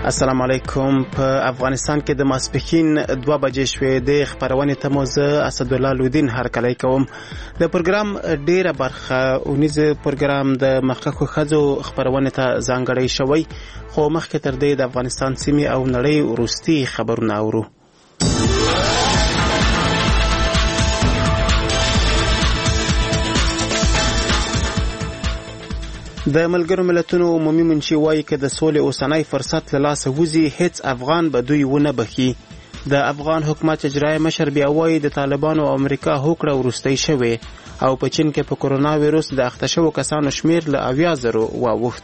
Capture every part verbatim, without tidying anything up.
السلام علیکم. په افغانستان کې د ماسپښین دوه بجې شوې د خبرونې ته مو زه اسدالله لودین هرکلی کوم. د پروګرام ډیره برخه اونیز پروګرام د مخکښو ښځو خبرونې ته ځانګړی شوی، خو مخکې تر دې د افغانستان سیمې او نړۍ وروستي خبرونه اورو. د ملګرو ملتونو عمومي منشي وایي که د سولې اوسنی فرصت له لاسه وځي هیڅ افغان به دوی ونه بخي. د افغان حکومت اجرایي مشر بیا وایي د طالبانو او امریکا هوکړه وروستۍ شوې او په چین کې په کرونا ویروس د اخته شوو کسانو شمیر له اویا زرو واوښت.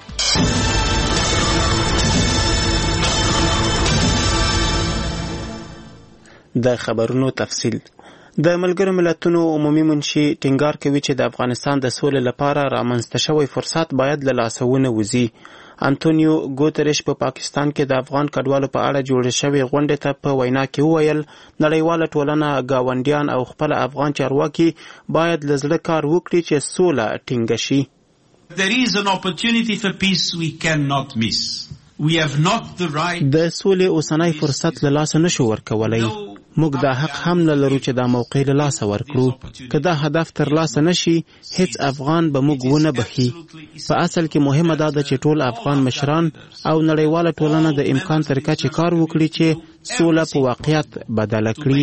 د خبرونو تفصیل. د ملګرو ملتونو عمومي منشي ټینګار کوي چې د افغانستان د سولې لپاره رامنځته شوی فرصت باید له لاسه ونه وځي. انټونیو ګوتریش په پاکستان کې د افغان کډوالو په اړه جوړې شوې غونډې ته په وینا کې وویل نړیواله ټولنه، ګاونډیان او خپل افغان چارواکي باید له زړه کار وکړي چې سوله ټینګه شي. There is an opportunity for peace we cannot miss. We have not the right. د سولې اوسنی فرصت له لاسه نشو ورکولی. موږ دا حق هم نه لرو چې دا موقع له لاسه ورکړو. که دا هدف تر لاسه نشي هیڅ افغان به موږ ونه بخي. په اصل کې مهمه دا ده چې ټول افغان مشران او نړیواله ټولنه د امکان تر کچې کار وکړي چې سوله په واقعیت بدله کړي.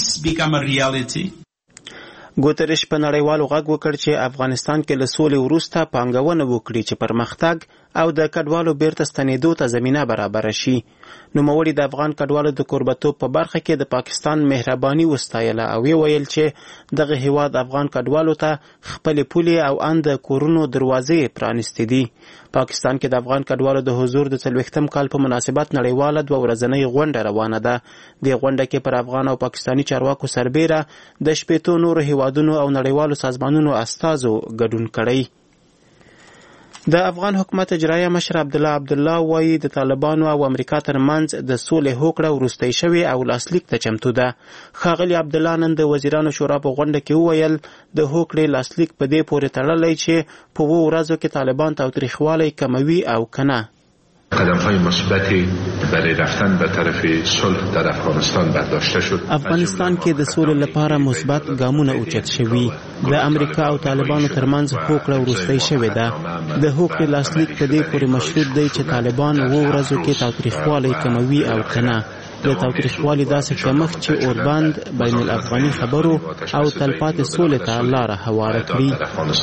ګوتریش په نړیوالو غږ وکړ چې افغانستان کې له سولې وروسته پانګونه وکړي چې پرمختګ او د کډوالو بیرته ستنېدو ته زمینه برابره شي. نوموړي د افغان کډوالو د کوربتوب په برخه کې د پاکستان مهرباني وستایله او ویل چې دغه هیواد افغان کډوالو ته خپل پولې او اند کورونو دروازې پرانستې دي. پاکستان کې د افغان کډوالو د حضور د څلوېښتم کال په مناسبت نړیواله دوه ورځنۍ غونډه روانه ده. دې غونډه کې پر افغان او پاکستاني چارواکو سربیره د شپېتو نورو هیوادونو او نړیوالو سازمانونو استازو ګډون کړی. د افغان حکومت اجرایه مشر عبدالله عبدالله وایي د طالبانو او امریکا ترمنځ د سولې هوکړه وروستۍ شوې او لاسلیک ته چمتو ده. ښاغلي عبدالله نن د وزیرانو شورا په غونډه کې وویل د هوکړې لاسلیک په دې پورې تړلی چې په اوو ورځو کې طالبان تاوتریخوالی کموي او که نه. قدم‌های مثبتی برای رفتن به طرف صلح در افغانستان برداشته شد. افغانستان کې د سولې لپاره مثبت ګامونه اوچت شوي. د امریکا او طالبانو ترمنځ هوکړه وروستۍ شوې ده. د هوکړې لاسلیک په دې پورې مشروط دی چې طالبان اوو ورځو کې تاوتریخوالی کموي او که نه. د تاوتریخوالي داسې کمښت چې اوربند بین الافغاني خبرو او تلپاتې سولې ته لاره هواره کړي.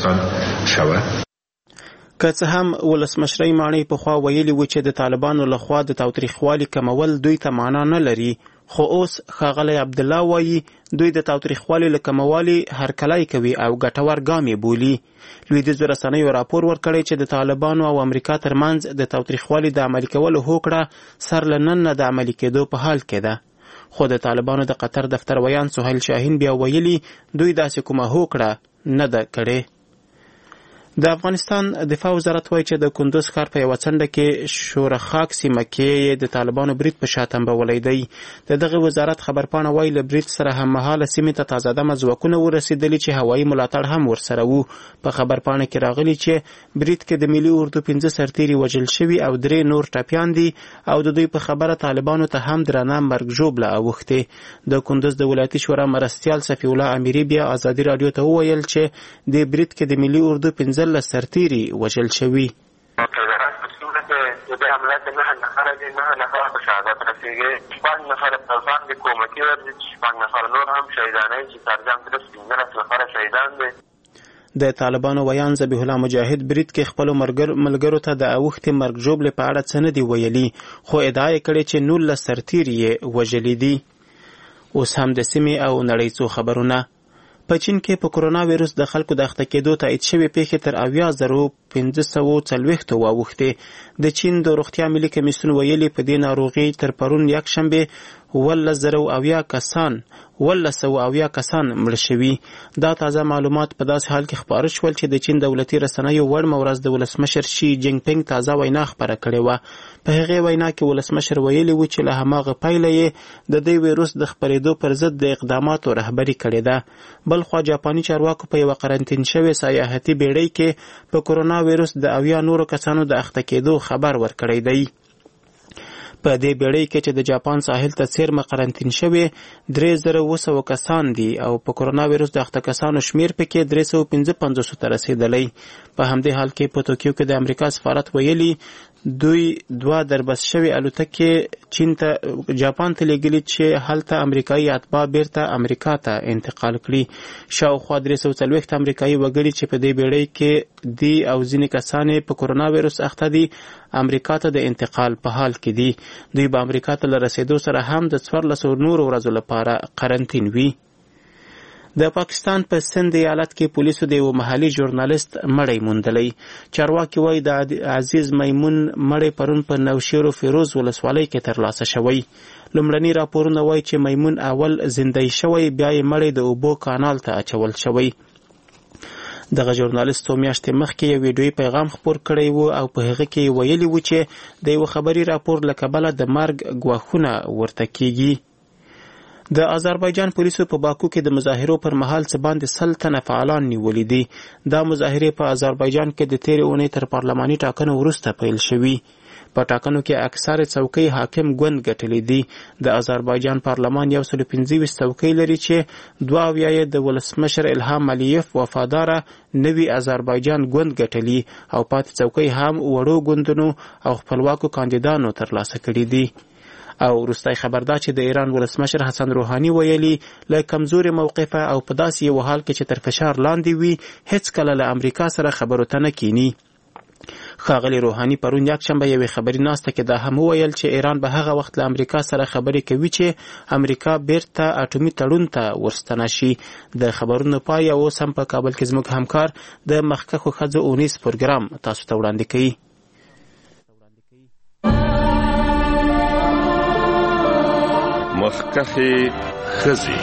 که څه هم ولسمشرۍ ماڼۍ پخوا ویلي و چې د طالبانو لخوا د تاوتریخوالي کمول دوی ته معنا نه لري، خو اوس ښاغلی عبدالله وایي دوی د تاوتریخوالي له کموالي هرکلی کوي او ګټور ګام یې بولي. لویدیځو رسنیو راپور ورکړی چې د طالبانو او امریکا ترمنځ د تاوتریخوالي د عملي کولو هوکړه سر له نن نه د عملي کېدو په حال کې ده. خو د طالبانو د قطر دفتر ویان سهیل شاهین بیا ویلي دوی داسې کومه هوکړه نه ده کړې. د افغانستان دفاع وزارت وایي چې د کندوز ښار په یوه څنډه کې شورخاک سیمه کې د طالبانو برید په شا تنبولی دی. د دغه وزارت خبرپاڼه وایي له برید سره هممهاله سیمې ته تازه دمه ځواکونه ورسېدلي چې هوایي ملاتړ هم ورسره وو. په خبرپاڼه کې راغلي چې برید کې د ملي اردو پنځه سرتیري وژل شوي او درې نور ټپیان دي او د دوی په خبره طالبانو ته هم درنه مرګ ژوبله اوښتې. د کندوز د ولایتي شورا مرستیال صفی الله امیري بیا ازادي راډیو ته وویل چې د برید کې د ملي اردو پنځه له سرتیري وژل شوي. د عملیات نه نفر دي نه نفر په شهادت رسیږي. شپږ نفر افغان دي کومکی ورځي، شپږ نفر نور هم شهیدانې چې ترجم تر پنځلس نفر شهیدان دي. د طالبانو ویان ذبیح الله مجاهد برید کې خپلو ملګرو ته د اوښتې مرګ ژوبلې په اړه څه نه دي ویلي، خو ادعا یې کړې چې نولس سرتیري یې وژلي دي. اوس هم د سیمې او نړۍ څو خبرونه. په چین کې په کرونا ویروس د خلکو د اخته کېدو تایید شوې پیښې تر اویا زرو پنځه سوه څلوېښتو واوښتې. د چین د روغتیا ملي کمیسیون ویلي په دې ناروغۍ تر پرون یکشنبې اوولس زره اویا کسان اوولس سوه اویا کسان مړه شوي. دا تازه معلومات په داسې حال کې خپاره شول چې د چین دولتي رسنیو وړمه ورځ د ولسمشر شي جینګ پینګ تازه وینا خپره کړې وه. په هغې وینا کې ولسمشر ویلي و چې له هماغه پیله یې د دې ویروس د خپرېدو پر ضد د اقداماتو رهبري کړې ده. بلخوا جاپاني چارواکو په یوه قرنطین شوې سیاحتي بیړۍ کې په کرونا ویروس د اویا نورو کسانو د اخته کېدو خبر ورکړی دی. په دې بیړۍ کې چې د جاپان ساحل ته څیرمه قرنطین شوي درې زره اوه سوه کسان دي او په کرونا ویروس د اخته کسانو شمیر پکې درې سوه پنځه پنځوس ته رسیدلی. په همدې حال کې په توکیو کې د امریکا سفارت ویلي دوی دوه دربس شوي الوتکې چین ته جاپان ته لیږلي چې هلته امریکایي اتباع بیرته امریکا ته انتقال کړي. شاوخوا درې سوه څلوېښت امریکایي وګړي چې په دې بیړۍ کې دي او ځینې کسان په کرونا ویروس اخته دي امریکا ته د انتقال په حال کې دي. دوی به امریکا ته له رسیدو سره هم د څوارلسو نورو ورځو لپاره قرنطین وي. د پاکستان په سند ایالت کې پولیسو د یو محلي ژورنالیست مړی موندلی. چارواکي وایي د عزیز میمون مړی پرون په نوشیر و فیروز ولسوالۍ کې ترلاسه شوی. لومړني راپورونه وایي چې میمون اول زنده‌ای شوی بیا یې مړی د اوبو کانال ته اچول شوی. دغه ژورنالیست څو میاشتې مخکې یو ویډیویي پیغام خپور کړی و او په هغه کې ویلي و چې د یو خبري راپور له کبله د مرګ ګواښونه ورته کیږي. د آذربایجان پولیسو په باکو کې د مظاهرو پر مهال څه باندې سل تنه فعالان نیولي دي. دا مظاهرې په آذربایجان کې د تېرې اونۍ تر پارلماني ټاکنو وروسته پیل شوي. په ټاکنو کې اکثر څوکۍ حاکم ګوند ګټلې دي. د آذربایجان پارلمان یو سل پنځه ویشت څوکۍ لري چې دوه اویا یې د ولسمشر الهام علیف وفاداره نوي آذربایجان ګوند ګټلي او پاتې څوکۍ هم وړو ګوندونو او خپلواکو کاندیدانو ترلاسه کړي دي. او وروستی خبر دا چې د ایران ولسمشر حسن روحاني ویلي له کمزوري موقفه او په داسې یو حال کې چې تر فشار لاندې وي هیڅ کله له امریکا سره خبرو ته نه کینی. ښاغلي روحاني پرون یکشنبه یوې خبري ناسته کې دا هم وویل چې ایران به هغه وخت له امریکا سره خبرې کوي چې امریکا بیرته اټومي تړون ته ورستنه شي. د خبرونو پای اوس هم په کابل کې زموږ همکار د مخکښو ښځو اونیز پروګرام تاسو ته وړاندې کوي. مخکښې ښځې.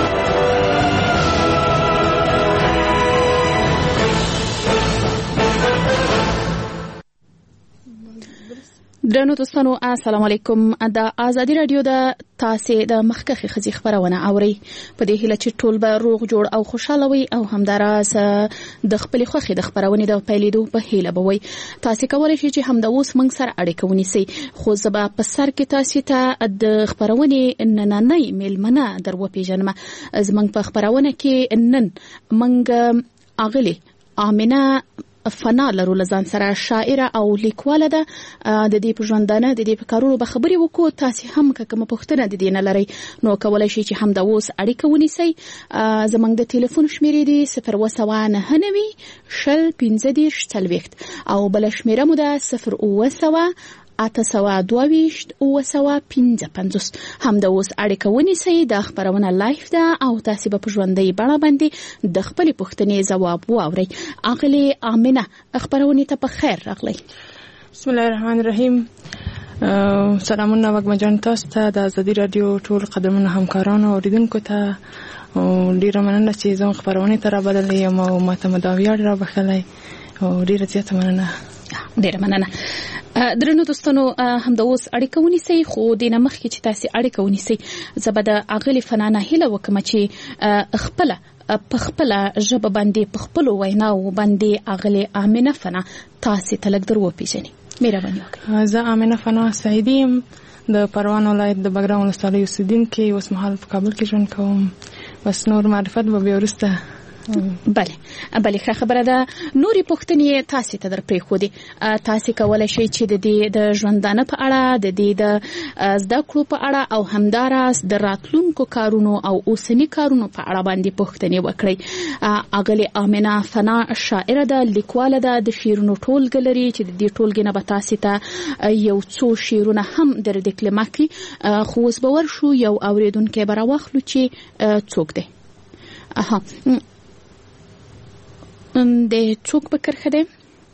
درنو دوستانو السلام علیکم. د ازادي رادیو د تاسې د مخکښې ښځې خبرونه اورئ. په دې هیله چې ټول به روغ جوړ او خوشاله وي او همداراز د خپلې خوښې د خبرونې د پیلېدو په هیله به وي. تاسې کولی شئ چې همدا اوس موږ سره اړیکه ونیسئ. خو زه به په سر کې تاسې ته د خپرونې نننۍ میلمنه در وپېژنم. زموږ په خپرونه کې نن موږ اغلې آمنه فنا لرو لزان سره شاعره او لیکواله ده. د دې په ژوندانه د دې په کارونو به خبرې وکړو. تاسې هم که کومه پوښتنه د دې نه لرئ نو کولی شئ چې همدا اوس اړیکه ونیسئ. زموږ د ټلیفون شمیرې دي صفر اوه سوه نهه نوي شل پنځه دېرش څلوېښت او بله شمیره مو ده صفر اوه سوه اته سوه دوه ویشت اوه سوه پنځه پنځوس. همدا اوس اړیکه ونیسئ. دا خپرونه لایف ده او تاسې به په ژوندۍ بڼه باندې د خپلې پوښتنې ځواب واورئ. اغلې آمنه خپرونې ته په خیر راغلی. بسم الله الرحمن الرحیم. سلامونه وګمه جان تاسو ته د ازادي رادیو ټول قدمونه همکارانو اوریدونکو ته ډیره مننه چې زموږ خپرونې ته رابللی یم او ماته مو دا ویاړ رابخلی او ډیره زیاته مننه. ډیره مننه. درنو دوستانو همدا اوس اړیکه ونیسئ. خو دې نه مخکې چې تاسې اړیکه ونیسئ زه به د اغلې فنانه هیله وکړم چې خپله په خپله ژبه باندې په خپلو ویناو باندې اغلې آمنه فنا تاسې ته لږ در وپېژني. مهرباني وکړئ. زه آمنه فنا سعیدي یم د پروان ولایت د بګرام ولسوالۍ اوسېدونکې. اوس مهال په کابل کې ژوند کوم. بس نور معرفت به بیا وروسته. بله بله ښه خبره ده. نورې پوښتنې تاسې ته در پرېښودې. تاسې کولی شئ چې د دې د ژوندانه په اړه د دې د زده کړو په اړه او همداراز د راتلونکو کارونو او اوسني کارونو په اړه باندې پوښتنې وکړئ. اغلې آمنه فنا شاعره ده، لیکواله ده، د شعرونو ټولګه لري چې د دې ټولګې نه به تاسې ته یو څو شعرونه هم در ډیکلمه کړي. خو اوس به ورشو یو اورېدونکی به راواخلو چې څوک دی. اها د څوک په کرښه دی؟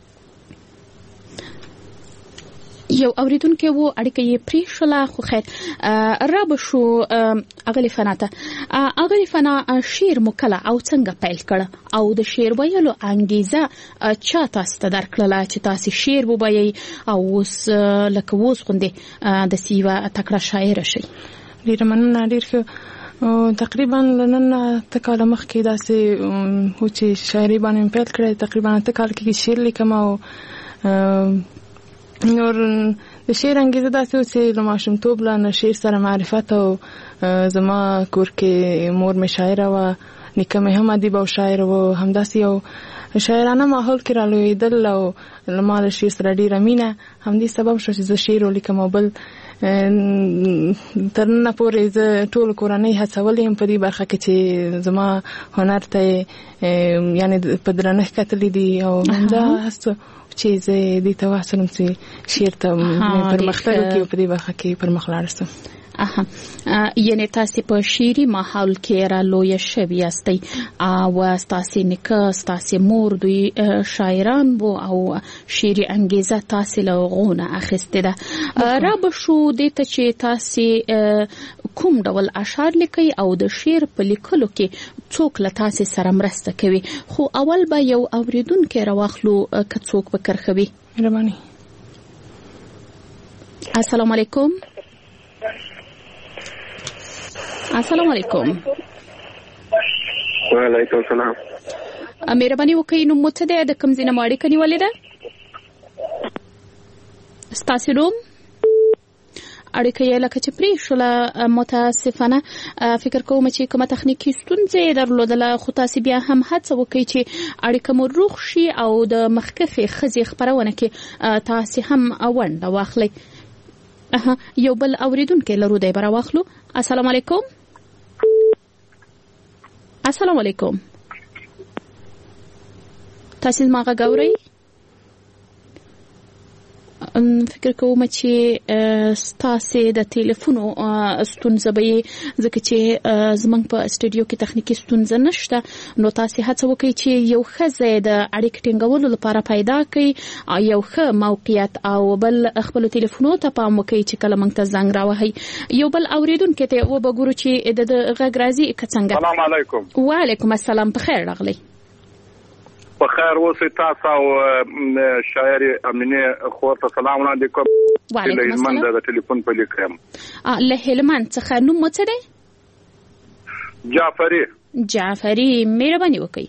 یو اوریدونکی و اړیکه یې پرېښوله. خو خیر را به شو اغلې فنا ته. اغلې فنا شعر مو کله او څنګه پیل کړه او د شعر ویلو انګیزه چا تاسو ته درکړله چې تاسې شعر ووایئ او اوس لکه اوس غوندې داسې یوه تکړه شاعره شئ؟ ډېره مننه. ډېر ښه. تقریبا نن اته کاله مخکې داسې و چې شاعري باندې مې پیل کړی. تقریبا اته کال کې شعر لیکم او نور د شعر انګیزه داسې و چې له ماشومتوب له شعر سره معرفت او زما کور کې مور مې شاعره وه، نیکه مې هم ادیب او شاعر و. همداسې یو شاعرانه ماحول کې رالویدل او له ما د شعر سره ډېره مینه همدې سبب شو چې زه شعر ولیکم. او بل تر ننه پورې زه ټول کورنۍ هڅولې یم په دې برخه کې چې زما هنر ته یعنې په درنښت کتلي دي او همدا هڅه چې زه دې ته وهڅولم چې شعر ته پرمختګ وکړي او په دې برخه کې پرمخ لاړ شم. اها یعنی تاسو په شعري ماحول کې را لوی شوي یاستئ او تاسو نیکه تاسو مور دوی شاعران وو او شعري انګیزه تاسو له غونه اخیسته ده. را به شو د ته چې تاسو کوم ډول اشعار لیکي او د شعر په لیکلو کې څوک له تاسو سره مرسته کوي؟ خو اول به یو اوریدونکو راوخلو که څوک به کرخوي. مهرباني. السلام علیکم. السلام علیکم. وعلیکم السلام. مهرباني وکړئ نو متده د کوم ځای نه اړیکه نیولې ده؟ ستاسو نوم اړیکه یې لکه چې پرې شوله متاسفانه فکر کوم چې کومه تخنیکی ستونزې درلودله خو تاسو بیا هم هڅه وکړئ چې اړیکه مو روغ شي او د مخکښې ښځې خپرونه کې تاسو هم ونډه واخلئ. یو بل اوریدونکو لرو دی برا واخلو. السلام علیکم. السلام علیکم. تاسو ما غاوري فکر کوم چې ستاسو د ټلیفون ستونزه به ځکه چې زمنګ په استودیو کې تخنیکی ستونزه نشته نو تاسو هڅه وکړئ چې یو ښه د اړیکې ټینګولو لپاره پیدا کړئ یو ښه موقعیت او بل خپل ټلیفونو ته پام وکړئ چې کله موږ ته زنګ راوهي. یو بل اوریدونکو ته وبګورو چې د غږ راځي څنګه. السلام علیکم. وعلیکم السلام. په خیر راغلی. بخیر اوسئ. تاسو او شاعر امینه خور ته سلام وړاندې کوم. وعلیکم السلام. د ټلیفون په لیکم له هلمند څخه نوم مو څه دی؟ جعفری. جعفری مهرباني وکړئ.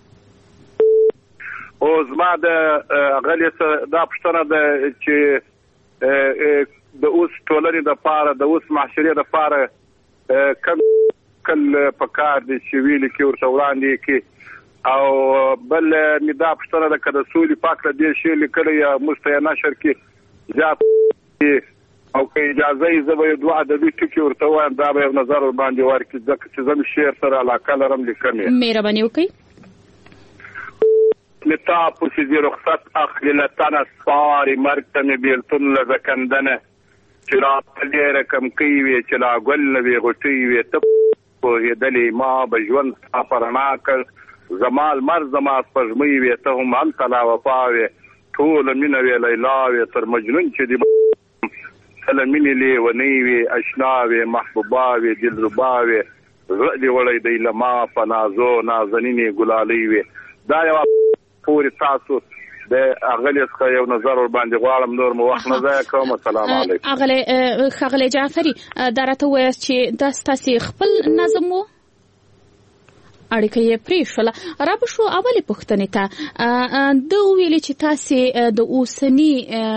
او زما د غلې دا پښتنه ده چې د اوس ټولنې د پاره د اوس معاشرې د پاره کم کل پکار دي چې ویل کې ورته وړاندې کې او بل می دا پښتنه ده کده سولې پاک له دې شی لیکل یا مستیا نشر کې زیات او که اجازه یې زبې دوه د دې ټکی ورته وایم دا به نظر باندې ورکړي ځکه چې زم شعر سره علاقه لرم لیکم. مهرباني وکړئ. متا پوسی زی رخصت اخلی لطن اسپاری مرکتمی بیلتون لزکندنه چلا پلی رکم کیوی چلا گل نوی غٹیوی تب کوهی دلی ما بجون سافرناکر زمال مرز ما سپجمیوی تهم انتلا وفاوی طول منوی لیلاوی تر مجنون چی دی سلمینی لی ونیوی اشناوی محبوباوی دلرباوی غلی ولی دی لما فنازو نازنینی گلالیوی دا یو پوری تاسو د اغلی څخه یو نظر ور باندې غواړم نور مو وخت نه ځای کوم. السلام علیکم. اغلی خغلی جعفری درته وایي چې د تاسو خپل نظم وو اړیکه یې پرې شوله. را به شو اولې پوښتنې ته د ویلې چې تاسو د اوسني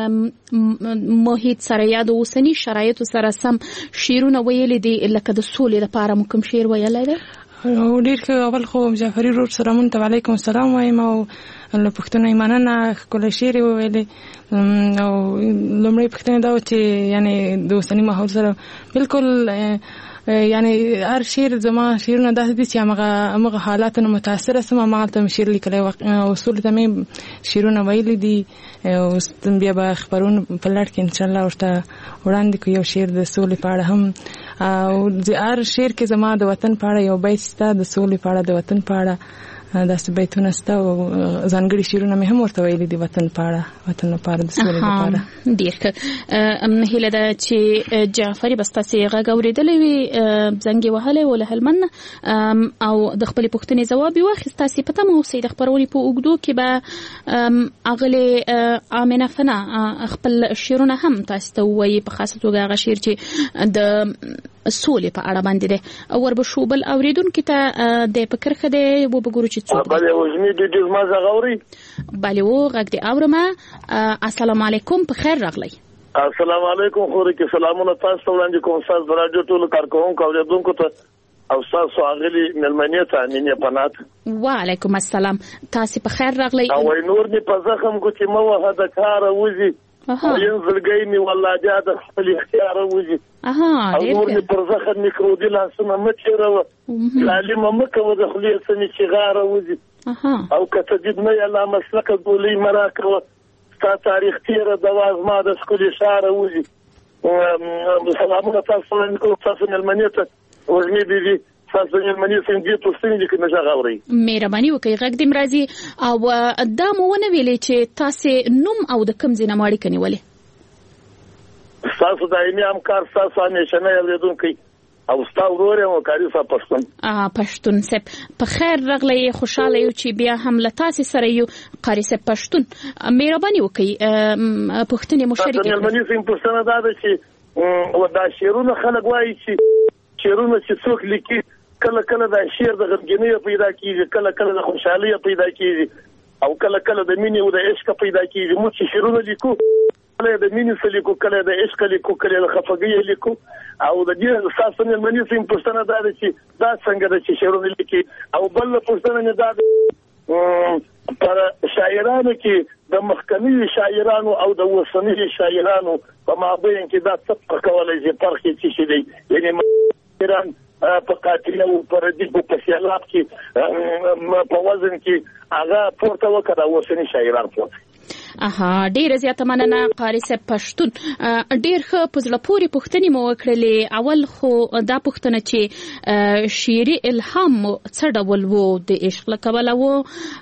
محیط سره یا د اوسني شرایطو سره سم شعرونه ویلې دي لکه د سولې لپاره مو کوم شعر ویلی دی؟ ډیر ښه. اول خو جعفری رور سره مونږ ته وعلیکم السلام وایم او له پښتنو مننه ښکلی شعر یې وویلې. او لومړی پوښتنه دا وه چې یعنې د اوسني ماحول سره بالکل یعنی هر شعر زما شعرونه داسې دي چې همغه حالاتو نه متاثره سم هماغلته مې شعر لیکلی اصولو ته مې شعرونه ویلي دي او بیا به خپرون په لړ کې انشاءالله ورته وړاندې کړو. یو شعر د سولې په اړه هم او هر شعر کې زما د وطن په اړه یو بیت شته د سولې په اړه د وطن په اړه داسې بیتونه شته او ځانګړي شعرونه مې هم ورته ویلي دي وطن په اړه وطن لپاره د سولې لپاره. ډېر ښه. هیله ده چې جعفري به ستاسې غږ اورېدلی وي زنګ یې وهلی و له هلمند او د خپلې پوښتنې ځواب یې واخیست. تاسې په تمه اوسئ. د خپرونې په اوږدو کې به اغلې آمنه فنا خپل شعرونه هم تاسو ته ووایي په خاصه توګه هغه شعر چې د سولې په اړه باندې دی. وربشو بل اوریدونکو ته د فکر خده و بګورو چې څوک بله وزمي د دې ما زغوري بله و غږ دی اورمه. السلام علیکم. په خیر راغلی. السلام علیکم خوري کې سلامونه تاسو ته وړاندې کوم تاسو د رادیو ټول کارکونکو او اوریدونکو ته او تاسو اغلی ملمنې ته امینه پنات. وعلیکم السلام. تاسو په خیر راغلی. او نور می په زخم کو چې مو هدا کار وځي. اها. ينزل می والله جاده خپل اختیار وځي. اها. او نور می پر زخم میکرودي لاسونه مچره و. لالم مکه و د خلیه سمي چې غاره وځي. اها. او کته دې نه یلا مسلک ګولې مراکو تا تاریخ تیر د وازما د سکولي شاره وځي. سلامونه تاسو نن کو تاسو ملمنې ته ورني دي تاسو ملمنې څنګه تاسو څنګه کې نشه غوړي. مهرباني وکړئ غږ دې مرضی او دا مو ونه ویلې چې تاسو نوم او د کم ځای نماړي کني ولې تاسو دایمي همکار تاسو همیشه نه یادونکي او تاسو ورور او کاری صاحب پښتون ا پښتون سپ په خیر راغلی خوشاله یو چې بیا هم لتاسي سره یو قاری سپ پښتون مهرباني وکړئ پښتني مشرک تاسو ملمنې سیم پښتنه دا ده چې و دا شیرونه خلک وایي چې شیرونه چې څوک لیکي کله کله دا شعر د غمګینۍ پیدا کیږي کله کله د خوشحالۍ پیدا کیږي او کله کله د مینې او د عشق پیدا کیږي موږ چې شعرونه لیکو کله د مینې سره لیکو کله د عشق لیکو کله د خفګۍ لیکو او د دې اساس نه مني سیم پښتنه دا چې دا څنګه د شعرونه لیکي او بل پښتنه نه دا پر شاعرانو کې د مخکنی شاعرانو او د وسنی شاعرانو په مابین کې دا څه کولای شي فرق چې شي دی یعنی ایران په قاتل او پر دې په سیالاب کې په وزن کې هغه پورته وکړه وسنی شاعران پورته. اها ډیر زیاته مننه قاری صاحب پښتون ډیر ښه پزله پوری پښتني مو وکړلې اول خو دا پښتنه چې شعري الهام څه ډول وو د عشق لکبل وو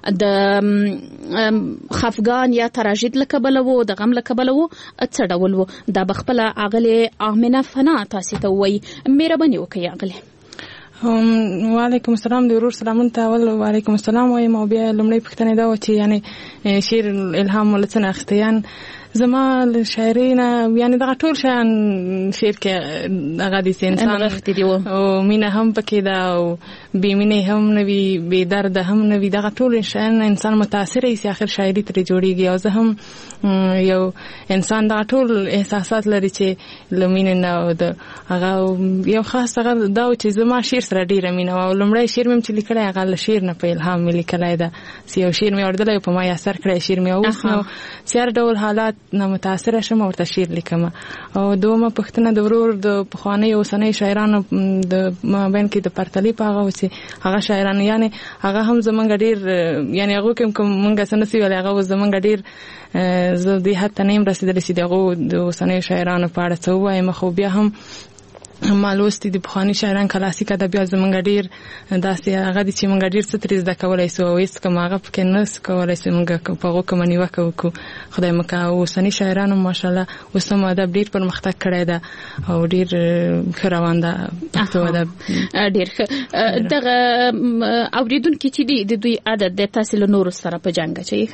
د خفغان یا تراژید لکبل وو د غم لکبل وو څه ډول وو دا بخپله اغله امنه فنا تاسو ته وای مهرباني وکړئ اغله. وعلیکم السلام د ورور سلامون ته ول وعلیکم السلام وایم او بیا لمړی پښتنه دا و چې یعنی شعر الهام ولڅنه اختیان زما شاعرینا یعنی دا ټول شان شعر کې هغه د انسان وخت دی او مینه هم پکې دا او بې مینه هم نوي بې درد هم نوي دا ټول شان انسان متاثر شي اخر شاعري تر جوړیږي او زه هم یو انسان دا ټول احساسات لري چې لمینه نه د هغه یو خاص هغه دا چې زما شعر سره ډیره مینه او لمړی شعر مې چې لیکلای هغه له شعر نه په الهام مې لیکلای دا یو شعر مې اوردل په ما اثر کړی شعر مې اوس نو سیر ډول حالات نه متاثر شم ورته شعر لیکم او دومره پښتنه د ورور د پخوانی اوسنۍ شاعرانو د مابین کې د پرتلی پاغه و چې هغه شاعران یعنی هغه هم زمونږ ډیر یعنی هغه کوم کوم مونږ سنسي ولا هغه زمونږ ډیر زه دې حتی نیم رسیدل چې دغه د اوسنۍ شاعرانو په اړه څه وایم خو بیا هم مالوستي د بخوانی شاعران کلاسیک ادبیات زمونږ ډیر داسې هغه دي چې مونږ ډیر څه ترې زده کولی سو او هېڅ کوم هغه پکې نه کولی سو مونږ په هغو کومه نیوکه وکړو خدای مکه اوسني شاعرانو ماشاءالله اوس هم ادب ډیر پرمختګ کړی ده او ډیر ښه روان ده پښتو ادب ډیر ښه دغه اورېدونکي چې دي د دوی عادت د تاسو له نورو سره په جنګ اچوي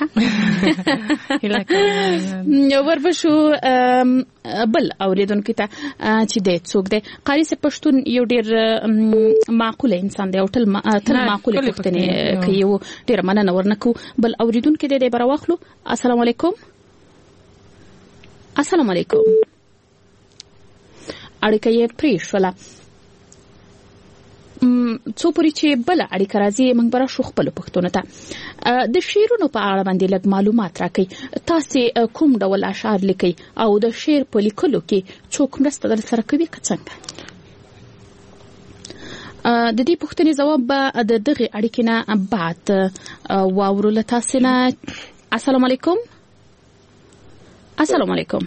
ښه ورپسې بل اورېدونکي ته چې دی څوک دی قاری صاحب پښتون یو ډیر معقول انسان دی او تل تل معقول پښتني کوي او ډیر مننه ورنکو بل اوریدونکو دې به راوخلو. السلام علیکم. السلام علیکم. اړیکه یې پریښوله څو پوری چې بل اړیکه راځي موږ به راشو خپل پښتون ته د شعرونو په اړه باندې لږ معلومات راکړئ. تاسو کوم ډول اشعار لیکئ او د شعر په لیکلو کې څوک مرسته در سره کوي که څنګه؟ د دې پوښتنې جواب به د دغه اړیکې نه بعد واورو له تاسو نه. السلام علیکم. السلام علیکم.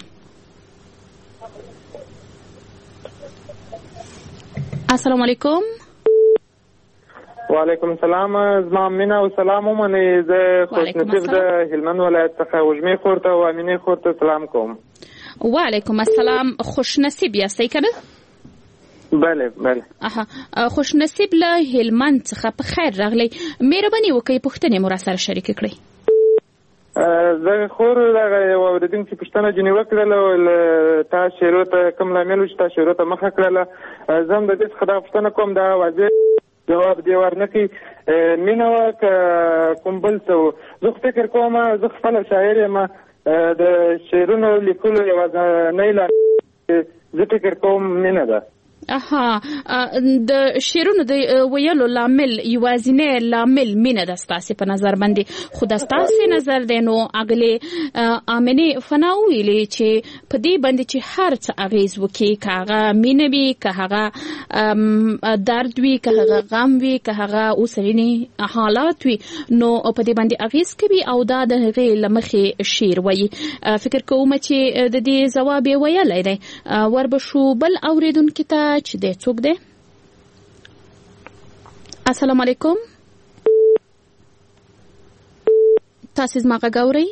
السلام علیکم. وعلیکم السلام. زما مینه او سلام ومنئ. زه خوش نصیب د هلمند ولایت څخه وږمې خور ته او امینې خور ته سلام کوم. وعلیکم السلام. خوش نصیب یاستئ که نه؟ بله بله. اها خوش نصیب له هلمند څخه په خیر راغلی. مهرباني وکړئ پوښتنې مو راسره شریکې کړئ. زه خور دغه یو اورېدونکي پوښتنه ځینې وکړله تا شعرو ته کوم لامل و چې تا شعرو ته مخه کړله. زه هم د دې څخه دا پوښتنه کوم دا واضح جواب دی ورنکړي مینه وه که کوم بل څه و. زه خو فکر کوم زه خپله شاعر یم د شعرونو لیکلو یوازینی لامل زه فکر کوم مینه ده. اها د شعرونو د ویلو لامل یوازینی لامل مینه ده ستاسو په نظر باندې، خو د ستاسو نظر دی نو اغلی امنه فناویلی چې په دې باندې چې هر څه اغیز وکي، کاغه مینه وی، کاغه درد وی، کاغه غم وی، کاغه اوسرینی حالات وی، نو په دې باندې اغیز کوي او دا د هغه لمخې شعر وایي. فکر کوم چې د دې جواب ویلای دی. وربشو بل اوریدونکو ته چې دې څوک دی؟ السلام علیکم، تاسو زما غږ اورئ؟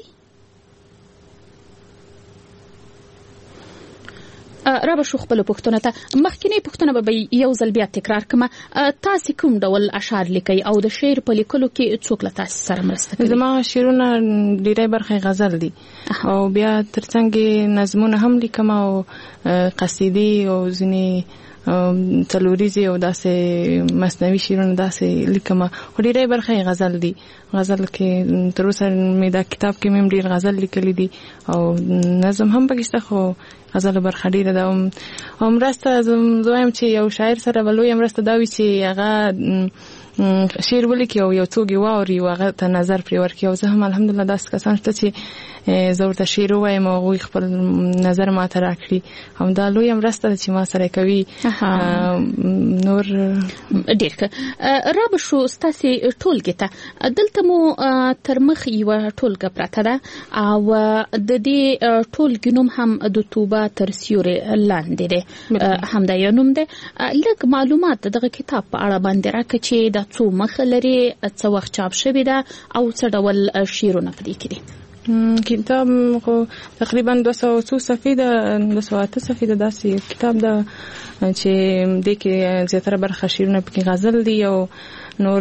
را به شو خپل پښتون ته مخکینی پښتون به یو ځل بیا تکرار کما. تاسو کوم ډول اشعار لیکي او د شعر په لیکلو کې څوک له تاسو سره مرسته کوي؟ زما شعرونه ډیری برخه غزل دي او بیا ترڅنګ نظمونه هم لیکم او قصیدې او ځینې تلوریزي او داسې مصنوي شعرونه داسې لیکم. خو ډیری برخه غزل دي. غزل کې تر اوسه مې دا کتاب کې مې ډیر غزل لیکلي دي او نظم هم پکې، خو غزل برخه ډیره ده. او مرسته زویم چې یو شاعر سره ولوي مرسته دا وي چې هغه شعر ولیکي او یو څوک واوري او هغه ته نظر پرې ورکړي. او زه هم الحمدلله داسې کسان شته چې زه ورته شعر ووایم او هغوی خپل نظر ما ته راکړي. همدا لویه مرسته ده چې ما سره کوي. نور ډېر ښه. را به شو ستاسې ټولګې ته. دلته مو تر مخ یوه ټولګه پرته ده او د دې ټولګې نوم هم د توبه تر سیوري لاندې دی، همدا یو نوم دی. لږ معلومات د دغه کتاب په اړه باندې راکړه چې دا څو مخه لري، څه وخت چاپ شوی ده او څه ډول شعرونه په دې کې دي. کتاب خو تقریبا دوه سوه څو صفحې ده، دوه سوه اته صفحې ده. داسې کتاب ده چې دې کې زیاتره برخه شعرونه پکې غزل دي او نور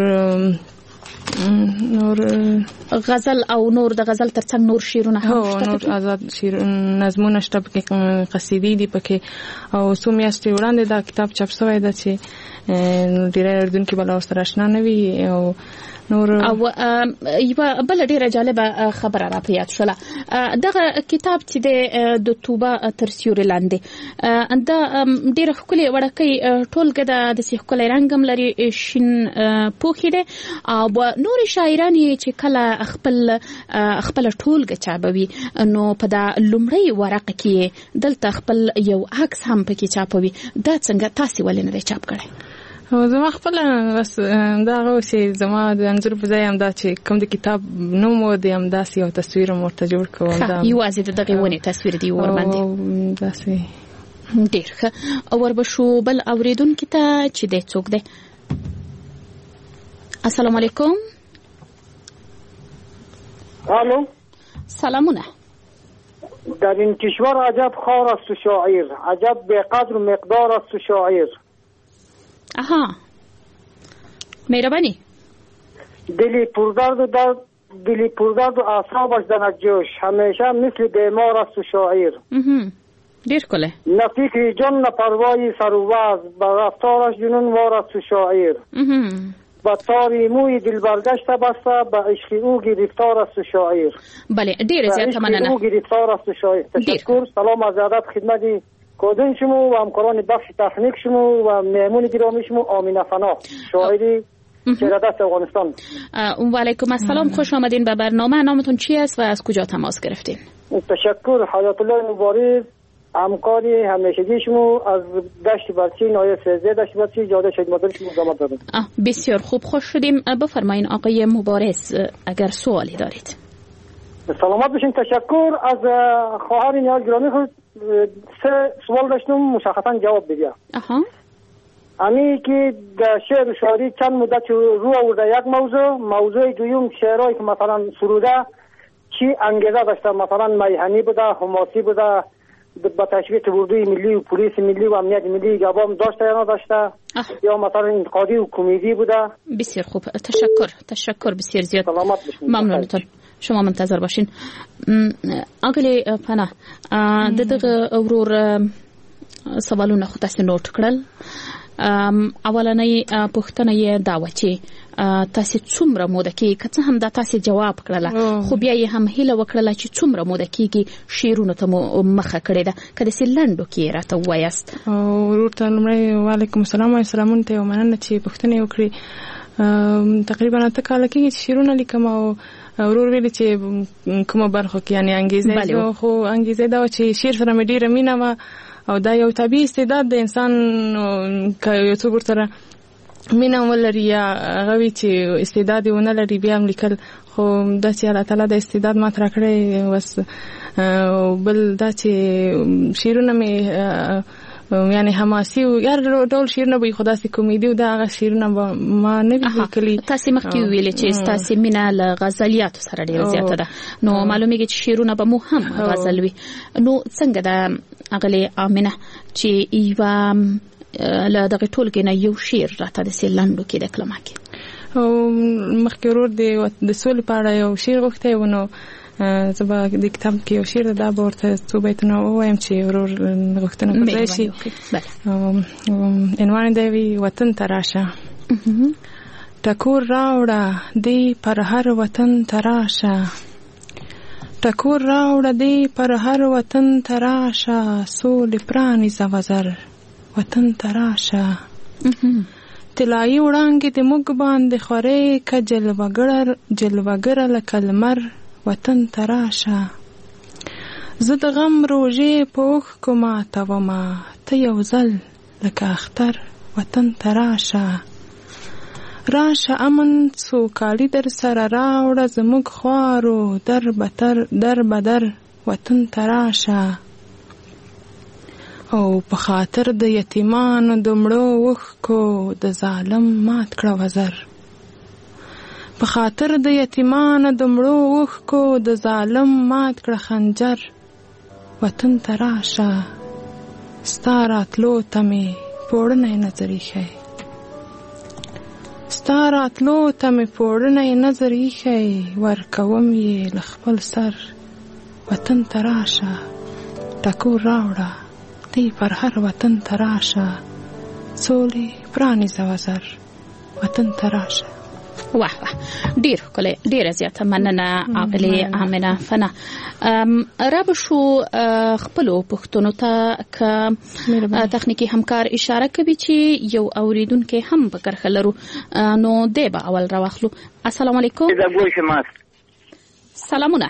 نور غزل او نور د غزل ترڅنګ نور شعرونه هم شته. نور آزاد شعر نظمونه شته پکې، قصیدې دي پکې. او څو میاشتې وړاندې دا کتاب چاپ شوی ده چې ډېری اردوونکي به له ورسره اشنا نه وي. او نور او یوه بله ډېره جالبه خبره را په یاد شوله. دغه کتاب چې د د توبه تر سیوري لاندې دا ډېره ښکلې وړکۍ ټولګه ده، داسې ښکلی رنګ هم لري، شین پوښي دی. او نورې شاعران یې چې کله خپل خپله ټولګه چاپوي نو په دا لومړۍ ورقه کې دلته خپل یو عکس هم پکې چاپوي. دا څنګه تاسې ولې نه دی چاپ کړی؟ زما خپل بس دا هغه چې زما د انځور په ځای هم دا چې کوم د کتاب نوم و دی هم داسې یو تصویر هم ورته جوړ کوم. یوازې د دغې ونې تصویر دی ورباندې. داسې ډېر ښه. وربشو بل اورېدونکي ته چې دی څوک دی؟ السلام علیکم. الو، سلامونه. در این کشور عجب خار است و شاعر، عجب به قدر و مقدار است و شاعر. آها، مهربانی. دلی پردرد و درد، دلی پردرد و اعصابش زند جوش، همیشه مثل بیمار است و شاعر. دیر کله. نه فکر جان نه پروای سر و وز، به رفتارش جنون وار است و شاعر. با تاری موی دل برگشته بسته، به عشق او گرفتار است و شاعر. بله، دیر زیاد مننه. به عشق او گرفتار است و شاعر. تشکر. سلام از ادب خدمت کودن شما و همکاران بخش تکنیک شما و مهمون گرامی شما آمینه فنا، شاعری چهره‌دست افغانستان. و علیکم السلام، خوش آمدین به برنامه. نامتون چی است و از کجا تماس گرفتین؟ تشکر. حیات الله مبارز، همکاری همیشگی شما از دشت برچی، نایه سیزده دشت برچی، جاده شهید مادر شما زحمت دادم. بسیار خوب، خوش شدیم. بفرمایین آقای مبارز اگر سوالی دارید. سلامت باشین. تشکر. از خواهر نیاز گرامی خود سه سوال داشتم، مشخصا جواب بگیر. اها. امی که در شعر و شاعری چند مدت رو آورده یک موضوع، موضوع دوم شعرهایی که مثلا سروده چی انگیزه داشته، مثلا میهنی بوده، حماسی بوده، با تشویق اردوی ملی و پلیس ملی و امنیت ملی جواب داشته یا نداشته، یا مثلا انتقادی و کمدی بوده. بسیار خوب، تشکر. تشکر بسیار زیاد. سلامت باشین. ممنونتون. شما منتظر باشین. اگلی پناه د دغه ورور سوالونه خو تاسو نوٹ کړل. اولنۍ پوښتنه یې دا و چې تاسو څومره موده کې که څه هم دا تاسو جواب کړله خو بیا یې هم هیله وکړله چې څومره موده کېږي شعرونو ته مو مخه کړې ده که داسې لنډو کې راته ووایاست. ورور ته لومړی وعلیکم السلام او سلامونه ته یو مننه چې پوښتنې وکړې. تقریبا اته کاله کېږي چې شعرونه لیکم او ورور ویلي چې کومه برخه کې یعنې انګیزه خو انګیزه دا چې شعر سره مې ډېره مینه وه او دا یو طبیعي استعداد د انسان که یو څوک ورسره مینه ولري یا هغه وي چې استعداد یې ونه لري بیا هم لیکل خو دا چې الله تعالی د استعداد ماته راکړی وس. بل دا چې شعرونه مې یعنی حماسي او هر ډول شعرونه به خو داسې کمیډي او دا هغه شعرونه ما نه وي لیکلي. تاسې مخکې وویلې چې ستاسې مینه له غزلیاتو سره ډېره زیاته ده نو معلومیږي چې شعرونه به مو هم غزل وي. نو څنګه ده اغلې آمنه چې یوه له دغې ټولګې نه یو شعر راته داسې لنډو کې ډکلمه کې؟ مخکې ورور د سولې په اړه یو شعر غوښتی و نو زه به د کتاب کې یو شعر دا به ورته څو بیتونه ووایم چې ورور غوښتنه پر ځای شي. عنوان دی وي وطن ته راشه. ټکور راوړه دی پر هر وطن ته راشه ټکور راوړه دی پر هر وطن ته راشه سولې پرانیزه وزر وطن ته راشه طلایي وړانګې د موږ باندې خورې که جلوهګره لکه لمر وطن ته راشه زه د غم روژې په اوښکو ماتومه ته یو ځل لکه اختر وطن ته راشه راشه امن سوکالي در سره راوړه زموږ خوارو در بتر در بدر وطن ته راشه او په خاطر د یتیمانو د مړو اوښکو د ظالم مات کړه وزر په خاطر د یتیمانو د مړو اوښکو د ظالم مات کړه خنجر وطن ته راشه ستا راتلو ته مې پوړنی نظر ایښی ستا راتلو ته مې پوړنی نظر ایښی ورکوم یې له خپل سر وطن ته راشه ټکور راوړه دی پر هر وطن ته راشه سولې پرانیزه وزر وطن ته راشه. واه واه ډیر ښکلی ډیره زیاته مننه اغلې آمنه فنا. را به شو خپلو پوښتنو ته که تخنیکي همکار اشاره کوي چې یو اوریدونکی هم په کرښه لرو نو دی به اول راواخلو. السلام علیکم. سلامونه.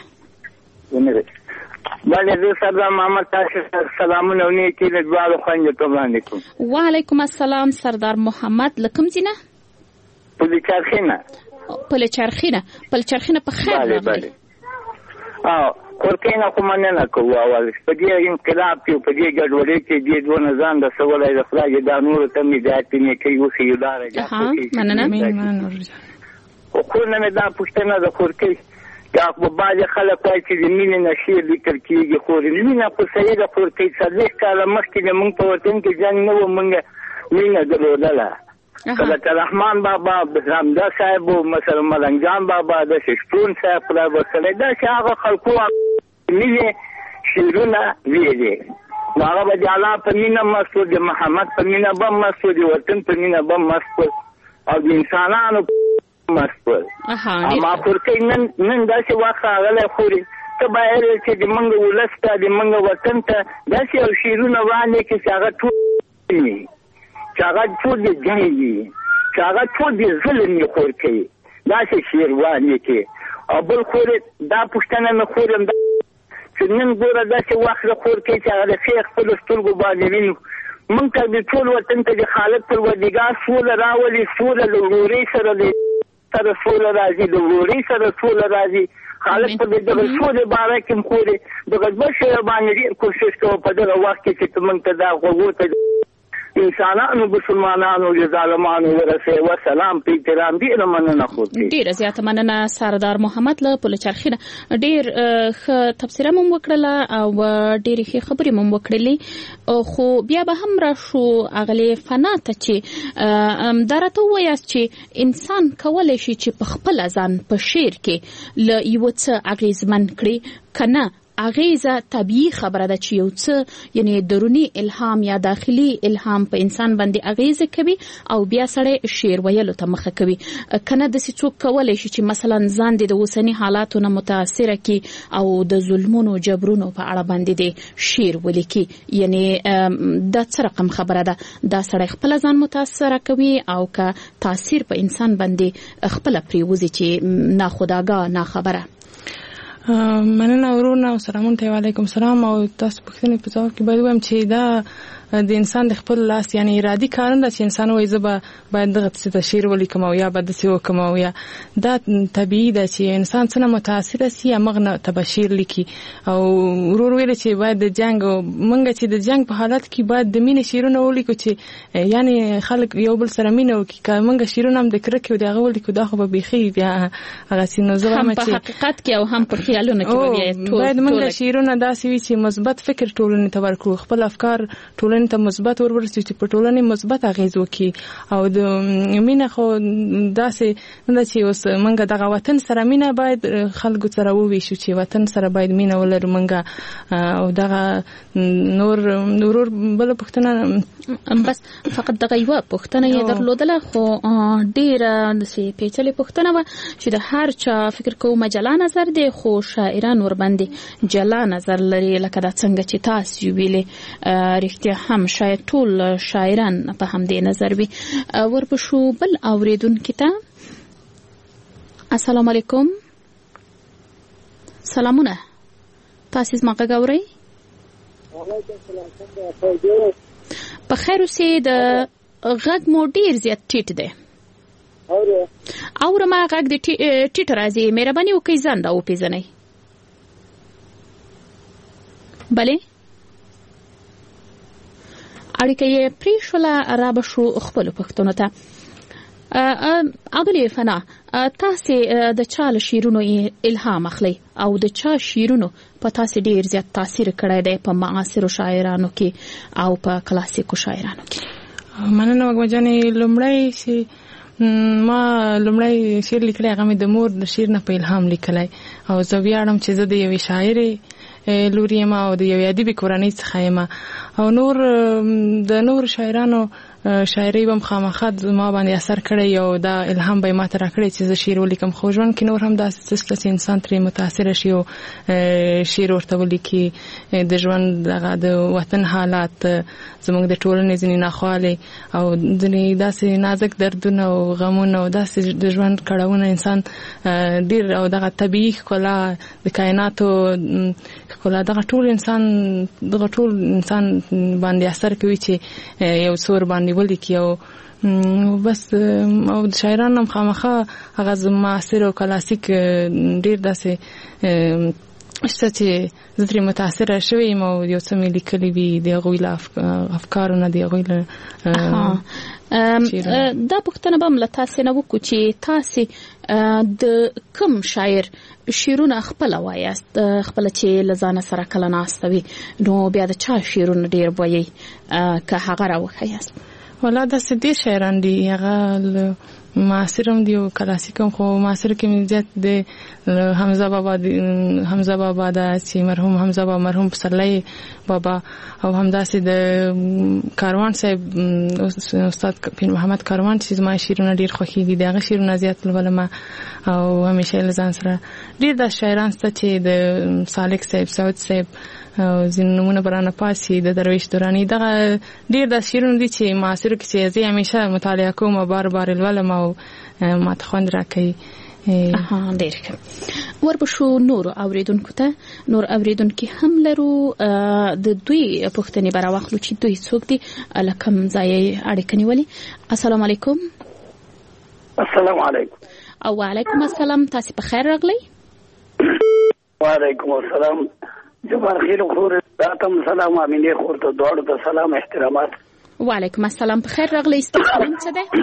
بله زه سردار محمد تاسو سلامونه ونیکي له دواړو خویندو ته وړاندې کوم. وعلیکم السلام سردار محمد. له کوم ځای نه؟ پلچرخینه. پلچرخینه پلچرخینه په خیر راغلی. بله او کورکینه خو مننه کوو اول په دې انقلاب کې په دې ګډوډۍ کې دې دوه نظام د سوالای د خدای د نور ته می ذاتي نه کوي او خو یدار جاتو مننه مننه خو نه مې دا پوښتنه د کورکی یا په باندې خلک وایي چې د مینې نشي لیکل کېږي خو د مینه په صحیح د کورکی څلوېښت کاله مخکې د موږ په وطن کې جنګ نه و موږ مینه درلودله کله که رحمان بابا حمده صاحب و مثلا ملنګ جان بابا د شپون صاحب خدای وکړی داسې هغه خلکو مینې شعرونه ویلي نو هغه به د الله په مینه مست و د محمد په مینه به مست و د وطن په مینه به مست و او د انسانانو مست و اما کورکی نن نن داسې وخت راغلی خوري ته باید چې د موږ ولس ته د موږ وطن ته داسې یو شعرونه وړاندې کړي چې هغه ټول چې هغه ټول د جنګ وي چې هغه ټول د ظلم یې خور کوي داسې شعر وړاندې کړي او بل خورې دا پوښتنه مې خورم چې نن ګوره داسې وخت د خور کوي چې هغه د ښې خپلو سترګو باندې وینو موږ ته د ټول وطن ته د خالق پروردګار سوله راولي سوله له ورورۍ سره د سره سوله راځي د ورورۍ سره سوله راځي خالق په دغه سوله باره کې مخوري دغه بشه باندې کوشش کوو په دغه وخت کې چې موږ ته دا غوښته انسانانو مسلمانانو د ظالمانو ورسه و سلام په احترام دې مننه خو دې ډیر زیاته مننه سردار محمد له پلچرخینه ډیر ښه تفسیر مو وکړله او ډیر ښه خبرې مو وکړلې خو بیا به هم را شو اغلی فنا ته چې درته وایاست چې انسان کولای شي چې په خپل ځان په شعر کې ل یو څه اغیزمن کړي کنه اغیزه طبيعي خبره ده چې یو څه یعنی درونی الهام یا داخلي الهام په انسان باندې اغیزه کوي او بیا سره شعر ویلو ته مخه کوي. کنه د څوک کولای شي چې مثلا ځان د اوسنی حالاتو نه متاثر کی او د ظلمونو جبرونو په اړه باندې د شعر ولیکي، یعنی د څه رقم خبره ده دا سره خپل ځان متاثر کوي او که تاثیر په انسان باندې خپل پریوزي چې ناخودآگاه نه خبره. مننه ورونه او سلامون ته وعلیکم السلام. او تاسو پوښتنه په ځواب کې باید وایم چې دا د انسان د خپل لاس یعنی ارادي کار نه چې انسان وایي زه به باید دغه څه شعر ولیکم او یا به داسې وکړم او یا دا طبیعي ده چې انسان څنګه متاثره سي هغه نه تبشیر لیکي. او ورور ویل چې باید د جنگ مونږ چې د جنگ په حالت کې باید د مینې شعرونه ولیکو چې یعنی خلک یو بل سره مینه وکړي. که مونږ شعرونه هم د کرکې او دغه ولیکو دا خو به بیخي بیا هغه سينو زه وایم چې هم په حقیقت کې او هم په خیالونو کې به ټول باید مونږ شعرونه داسې وي چې مثبت فکر ټولنې ته ورکړو، خپل افکار ټولنې ته مثبت ورورسي چې په ټولنې مثبت اغیز وکړي. او د مینه خو داسې نه چې اوس مونږ دغه وطن سره مینه باید خلکو سره وویشو چې وطن سره باید مینه ولرو مونږ. او دغه نور نور بل پښتنه بس فقط دغه یو پښتنه یې درلودله خو ډیره د سي پیچلې پښتنه و چې د هر چا فکر کوم جلا نظر دی خو شاعران ور باندې جلا نظر لري لکه دا څنګه چې تاسو ویلې رښتیا هم شاید ټول شاعران په همدې نظر وي. ورپښو بل اوریدونکو ته السلام علیکم. سلامونه، تاسو زما غږ په خیر اوسئ. د غږ مو ډیر زیات ټیټ دی. اوره ما غږ د ټیټ راځي، مهرباني وکړئ ځان دا وپیژنئ. بله اړیکه یې پریښوله. را به شو خپلو پښتنو ته. اغلې فنا تاسو د چا له شعرونو الهام اخلئ او د چا شعرونو په تاسو ډیر زیات تاثیر کړی دی په معاصرو شاعرانو کې او په کلاسیکو شاعرانو کې؟ مننه وګمجانې. لومړی چې ما لومړی شعر لیکلی هغه مې د مور د شعر نه په الهام لیکلی او زه ویاړم چې زه د یوې شاعرې لور یم او د یوې ادیبې کورنۍ څخه یم. او نور د نور شاعرانو شاعري هم خامخا ما باندې اثر کړی او دا الهام به ما ته راکړی چې زه شعر ولیکم. خو ژوند کې نور هم داسې څه چې انسان ترې متاثره شي او شعر ورته ولیکي. د ژوند دغه د وطن حالات، زموږ د ټولنې ځینې ناخوالې او ځینې داسې نازک دردونه او غمونه او داسې د ژوند کړاوونه انسان ډېر او دغه طبیعي ښکلا د کائناتو ښکلا دغه ټول انسان دغه ټول انسان باندې اثر کوي چې یو څور باندې ولیکي. او بس او د شاعرانو هم خامخا هغه معاصر او کلاسیک ډېر داسې شته چې زه ترې متاثره شوې یم او یو څه مې لیکلي وي د هغوی له افکارو نه د هغوی له دا پوښتنه به هم له تاسې نه وکړو چې تاسې د کوم شاعر شعرونه خپله وایاست، خپله چې له ځانه سره کله ناسته وي نو بیا د چا شعرونه ډېر وایئ که هغه راوښیاست؟ والا داسې ډېر شاعران دي، هغه معاصر هم دي او کلاسیک هم. خو معاصر کې مې زیات د حمزه بابا حمزه بابا دا چې مرحوم حمزه بابا، مرحوم پسرلی بابا او همداسې د کاروان صاحب استاد پیر محمد کاروان چې زما شعرونه ډېر خوښېږي، د هغه شعرونه زیات لولم او همیشه له ځان سره ډېر داسې شاعران شته چې د سالک صاحب، سعود صاحب او ځینې نومونه به رانه پاسي، د درویش دوراني، دغه ډېر داسې شعرونه دي چې معاصرو کې چې زه همیشه مطالعه کوم او بار بار لولم او ماته خوند راکوي. اها ډېر ښه. ورپښو نورو اوریدونکو ته نور اوریدونکي هم لرو. د دوی پوښتنې به راواخلو چې دوی څوک دي، له کوم ځایه اړیکه نیولې. السلام علیکم. السلام علیکم. او وعلیکم السلام. تاسو په خیر راغلی؟ وعلیکم السلام. جبار خیر خور تاسو سلام، امینه خور ته دواړو ته سلام احترامات. وعلیکم السلام. په خیر راغلی. ستاسو نوم څه دی؟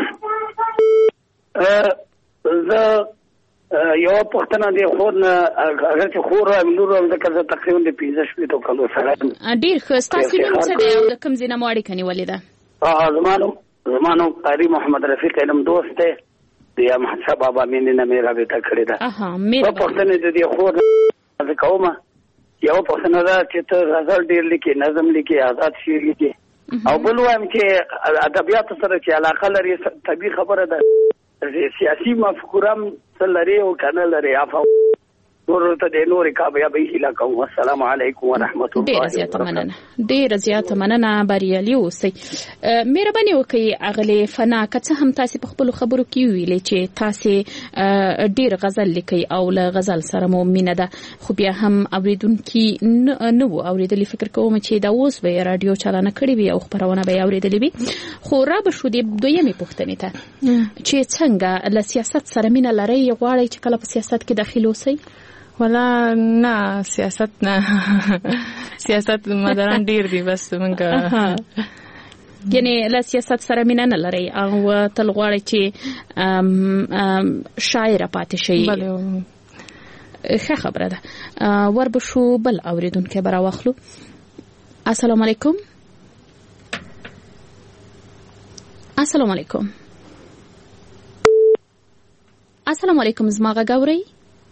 زه یو پښتنه دی خور نه هغه چې خور نور هم ځکه زه تقریبا د پنځه شپېتو کالو سره ډېر ښه. ستاسو نوم څه دی او د کوم ځای نه مو اړیکه نیولې ده؟ زما نوم زما نوم قاري محمد رفیق علم دوست دی، د احمدشاه بابا مینې نه مې رابطه کړې ده. اها مې پښتنه د دې خور نه کومه یو پوښتنه ده چې ته غزل ډېر لیکې، نظم لیکې، آزاد شعر لیکې، او بل وایم چې ادبیاتو سره چې علاقه لري، طبیعي خبره ده سیاسي مفکوره هم څه لري او که نه لري. عفو ورته د نورې کامیابۍ هیله کوم. السلام علیکم ورحمت الله. ډېره زیاته مننه، ډېره زیاته مننه، بریالي اوسئ. مهرباني وکړئ اغلې فنا، که څه هم تاسې په خپلو خبرو کې ویلې چې تاسې ډېر غزل لیکئ او له غزل سره مو مینه ده، خو بیا هم اورېدونکي نه وو اورېدلي. فکر کوم چې دا اوس به یې راډیو چالانه کړې وي او خپرونه به یې اورېدلې وي. خو را به شو دې دویمې پوښتنې ته چې څنګه له سیاست سره مینه لرئ، غواړئ چې کله په سیاست کې داخل اوسئ؟ ولا نه، سیاست نه سیاست مداران ډیر دي، بس منګه یعنی له سیاست سره مینه نه لري او تل غواړي چې شاعر پاتې شي. ښه خبره ده. وربشو بل اوریدونکو برا واخلو. السلام علیکم. السلام علیکم. السلام علیکم. زما غږ اورئ؟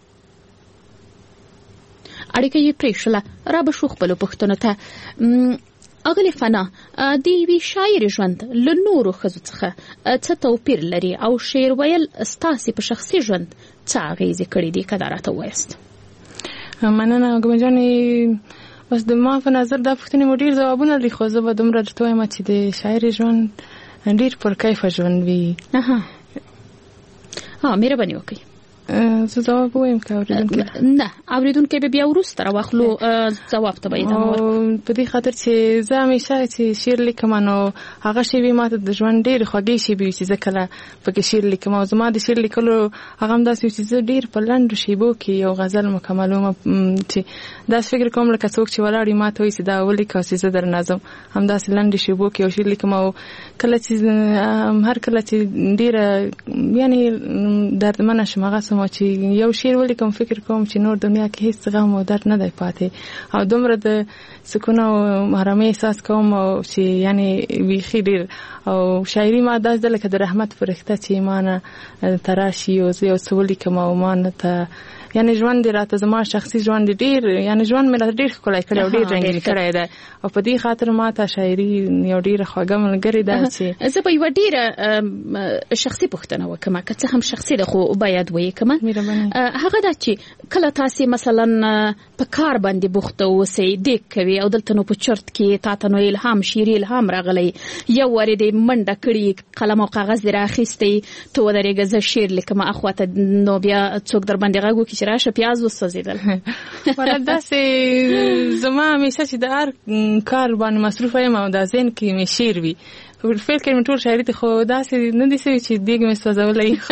اړیکه یې پرېښله. را به شو خپلو پوښتنو ته. اغلې فنا، د یوې شاعرې ژوند له نورو ښځو څخه څه توپیر لري او شعر ویل ستاسې په شخصي ژوند څه اغېزې کړي دي؟ که دا راته ووایاست. مننه ګومه جانې. بس د ما په نظر دا پوښتنې مو ډېر ځوابونه لري، خو زه به دومره درته وایم چې د شاعرې ژوند ډېر پرکیفه ژوند وي. ها مهرباني وکړئ. زه ځواب وایم که اوریدونکي نه اوریدونکي به بیا وروسته راواخلو ځواب ته به یې ادامه ورکړو. په دې خاطر چې زه همیشه چې شعر لیکم نو هغه شیبې ماته د ژوند ډېرې خوږې شیبې وي چې زه کله پکې شعر لیکم، او زما د شعر لیکلو هغه همداسې وي چې زه ډېر په لنډو شیبو کې یو غزل مکملوم، چې داسې فکر کوم لکه څوک چې ولاړ وي ماته وایي چې دا ولیکه چې زه در نظم، همداسې لنډې شیبو کې یو شعر لیکم. او کله چې هر کله چې ډېره یعنې دردمنه شم هغه څه چې یو شعر ولیکم، فکر کوم چې نور دنیا کې هیڅ غم او درد نه دی پاتې، او دومره د سکون او آرامۍ احساس کوم او چې یعنی بیخي ډېر. او شاعري ما داسې ده لکه د رحمت فرښته چې ما ته راشي او زه یو څه ولیکم او ما ته یعنی ژوند دې راته زما شخصي ژوند ډېر یعنی ژوند مې راته ډېر ښکلی کړی او ډېر رنګین کړی دی، او په دې خاطر ما ته شاعري یو ډېره خوږه ملګرې ده. چې زه به یوه ډېره شخصي پوښتنه وکړم، که څه هم شخصي ده خو باید ویې کړم. هغه دا چې کله تاسې مثلا په کار باندې بوخته اوسئ، دیګ کوي او دلته نو په چرت کې تا ته نو الهام شعري الهام راغلی، یو وارې دې منډه کړي، قلم او کاغذ دې راخیستی، ته ودرېږه زه شعر لیکم، اخواته نو بیا څوک در باندې غږ وکړي چې راشه پیاز وسوځېدل. ولا داسې زما همیشه چې د هر کار باندې مصروفه یم او دا ذهن کې مې شعر وي، فکر کوم ټول شاعري ته خو داسې نه دي سوي چې دیګ مې سوځولی، خو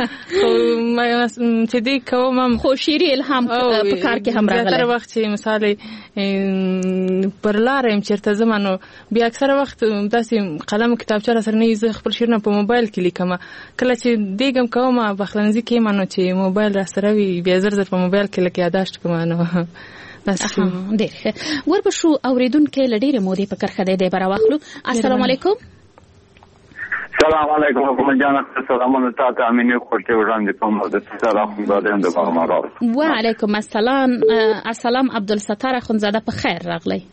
چې دیګ کوم خو شعري الهام په کار کې هم راغلی. زیاتره وخت چې مثال پر لاره یم چېرته ځم نو بیا اکثره وخت داسې قلم کتابچه راسره نه وي، زه خپل شعرونه په موبایل کې لیکم. کله چې دیګ هم کوم پخلنځي کې یم نو چې موبایل راسره وي بیا زر زر په موبایل کې لکه یاداشت کوم نو بس. ډېر ښه. وربشو اوریدونکي له ډېرې مودې په کرښه دی دی به راواخلو. السلام علیکم. سلام علیکم حکومت جان، سلامونه تاسو امینه کوټه وړاندې کوم د سلام خدای دې بغمارو. وعلیکم السلام. السلام عبدالستار اخوندزاده په خیر راغلی.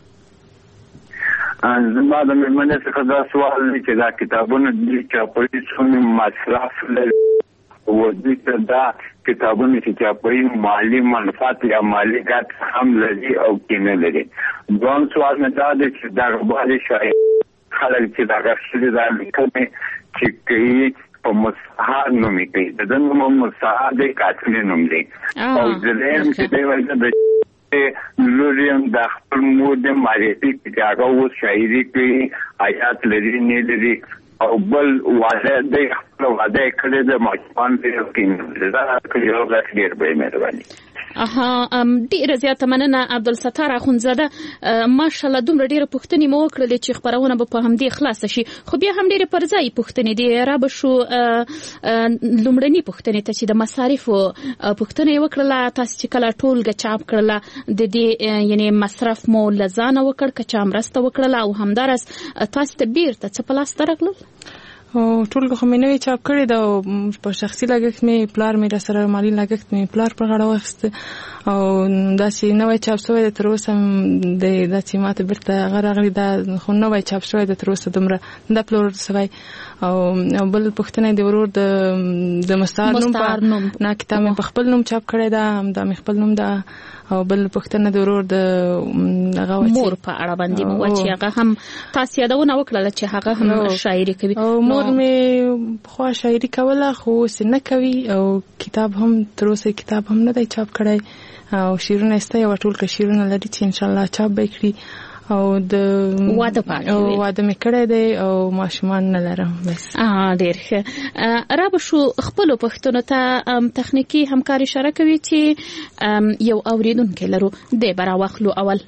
زما د مېرمنې څخه دا سوال دی چې دا کتابونه دي چې په څومره مصرف لري او دې دا کتابونه چې په مالی منفعت یا مالی ګټه هم لري او کې نه لري. دوم سوال نه دا دی چې دا غواړي شاید خلک چې دا غوښتي دا لیکي چې کوي په مصحح نومي کوي، د نوم مصحح د کاتل نوم دی او ځلېم چې دی ورته د لوریم د خپل مود معرفي چې هغه و شاعري کوي، آیات لري نه لري، او بل واده د خپل واده کړي د ماچپان دی کې دا یو غټ ډیر به مهرباني. اها ډیره زیاته مننه عبدالستار اخوندزاده. ماشاءالله دومره ډیره پوښتنې مو وکړلې چې خبرونه به په همدې خلاصه شي، خو بیا هم ډیره پر ځای پوښتنې دي. را به شو لومړني پوښتنې ته چې د مصارفو پوښتنه یې وکړله، تاسو چې کله ټولګه چاپ کړله د دې یعنی مصرف مو له ځانه وکړ که چا مرسته وکړله، او همداراز تاسو ته بیرته څه په لاس ته راغلل؟ او ټول خو مې نوې چاپ کړی دا په شخصي لګښت مې پلار مې را سره مالی لګښت مې پلار پر غاړه واخیسته او داسې نوې چاپ شوی د تر اوسه د داسې ماته بیرته هغه راغلی دا خو نوې چاپ شوی د تر اوسه دومره دا پلور شوی او بل پوښتنه د ورور د د مستعار نوم نه کتاب مې په خپل نوم چاپ کړی دا دا مې خپل نوم دا او بل پوښتنه د ورور د هغه مور په اړه باندې مو چې هغه هم تاسو یادونه وکړه چې هغه هم شاعري کوي او مور مې خو شاعري کوله خو نه کوي او کتاب هم تر اوسه کتاب هم نه دی چاپ کړی او شیرونه استه یو ټول کې شیرونه لري چې ان شاء الله چاپ به کړي او د واده پاره او واده مې کړی دی او ماشومان نه لرم بس اه ډېر ښه را به شو خپل پښتون ته تخنیکی همکاري اشاره کوي چې یو اوریدونکو لرو د برا واخلو اول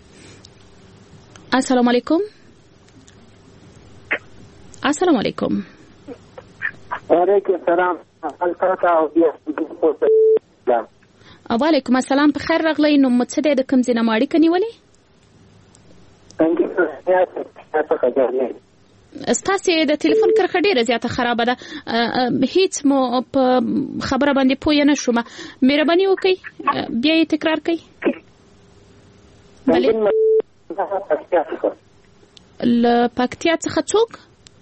السلام علیکم السلام علیکم وعلیکم السلام وعلیکم السلام په خیر راغلی نو مڅ د کوم ځای نه ماړی کنيولې ستاسو د ټلیفون کرخه ډیره زیاته خراب ده هیڅ مو په خبره باندې پوه نه شوم مهرباني وکړئ بیا یې تکرار کړئ بله ل پکتیا څخه څوک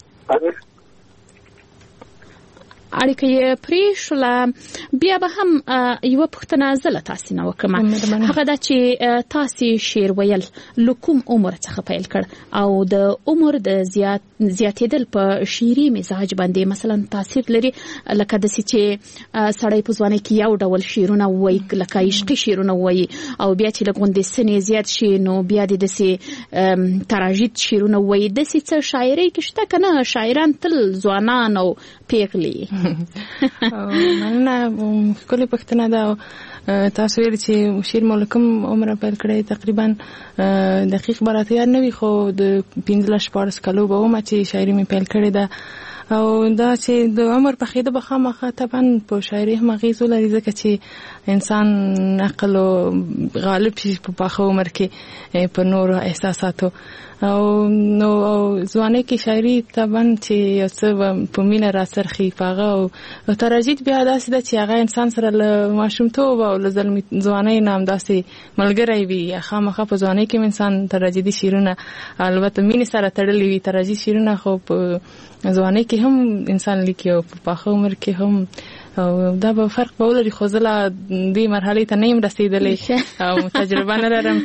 اړیکه یې پرې شوله بیا به هم یوه پوښتنه زه له تاسې نه وکړم هغه دا چې تاسې شعر ویل له کوم عمر څخه پیل کړ او د عمر د زیاتېدل په شعري مزاج باندې مثلا تاثیر لري لکه داسې چې سړی په ځوانۍ کې یو ډول شعرونه وایي لکه عشقي شعرونه وایي او بیا چې لږ غوندې سنې زیات شي نو بیا د داسې تراژید شعرونه وایي داسې څه شاعرۍ کې شته که نه شاعران تل ځوانان او پیغلي مننه ښکلې پوښتنه ده تاسو ویل چې شعر مو له کوم عمره پیل کړی تقریبا دقیق به راته یاد نه وي خو د پنځلس شپاړس کالو به ومه چې شاعري مې پیل کړې ده او دا چې د عمر پخېده به خامخا طبعا په شاعري هم اغېز ولري ځکه چې انسان عقل غالب شي په پاخه عمر کې په نورو احساساتو او نو ځوانۍ کې شاعري طبعا چې یو څه په مینه راڅرخي په هغه او تراژید بیا داسې ده چې هغه انسان سره له ماشومتوب او له ځوانۍ نه همداسې ملګری وي خامخا په ځوانۍ کې انسان تراژیدي شعرونه البته مینې سره تړلي وي تراژیدي شعرونه خو په ځوانۍ کې هم انسان لیکي او په پاخه عمر کې هم او دا به فرق به ولري خو زه لا دې مرحلې ته نه یم رسېدلی او تجربه نه لرم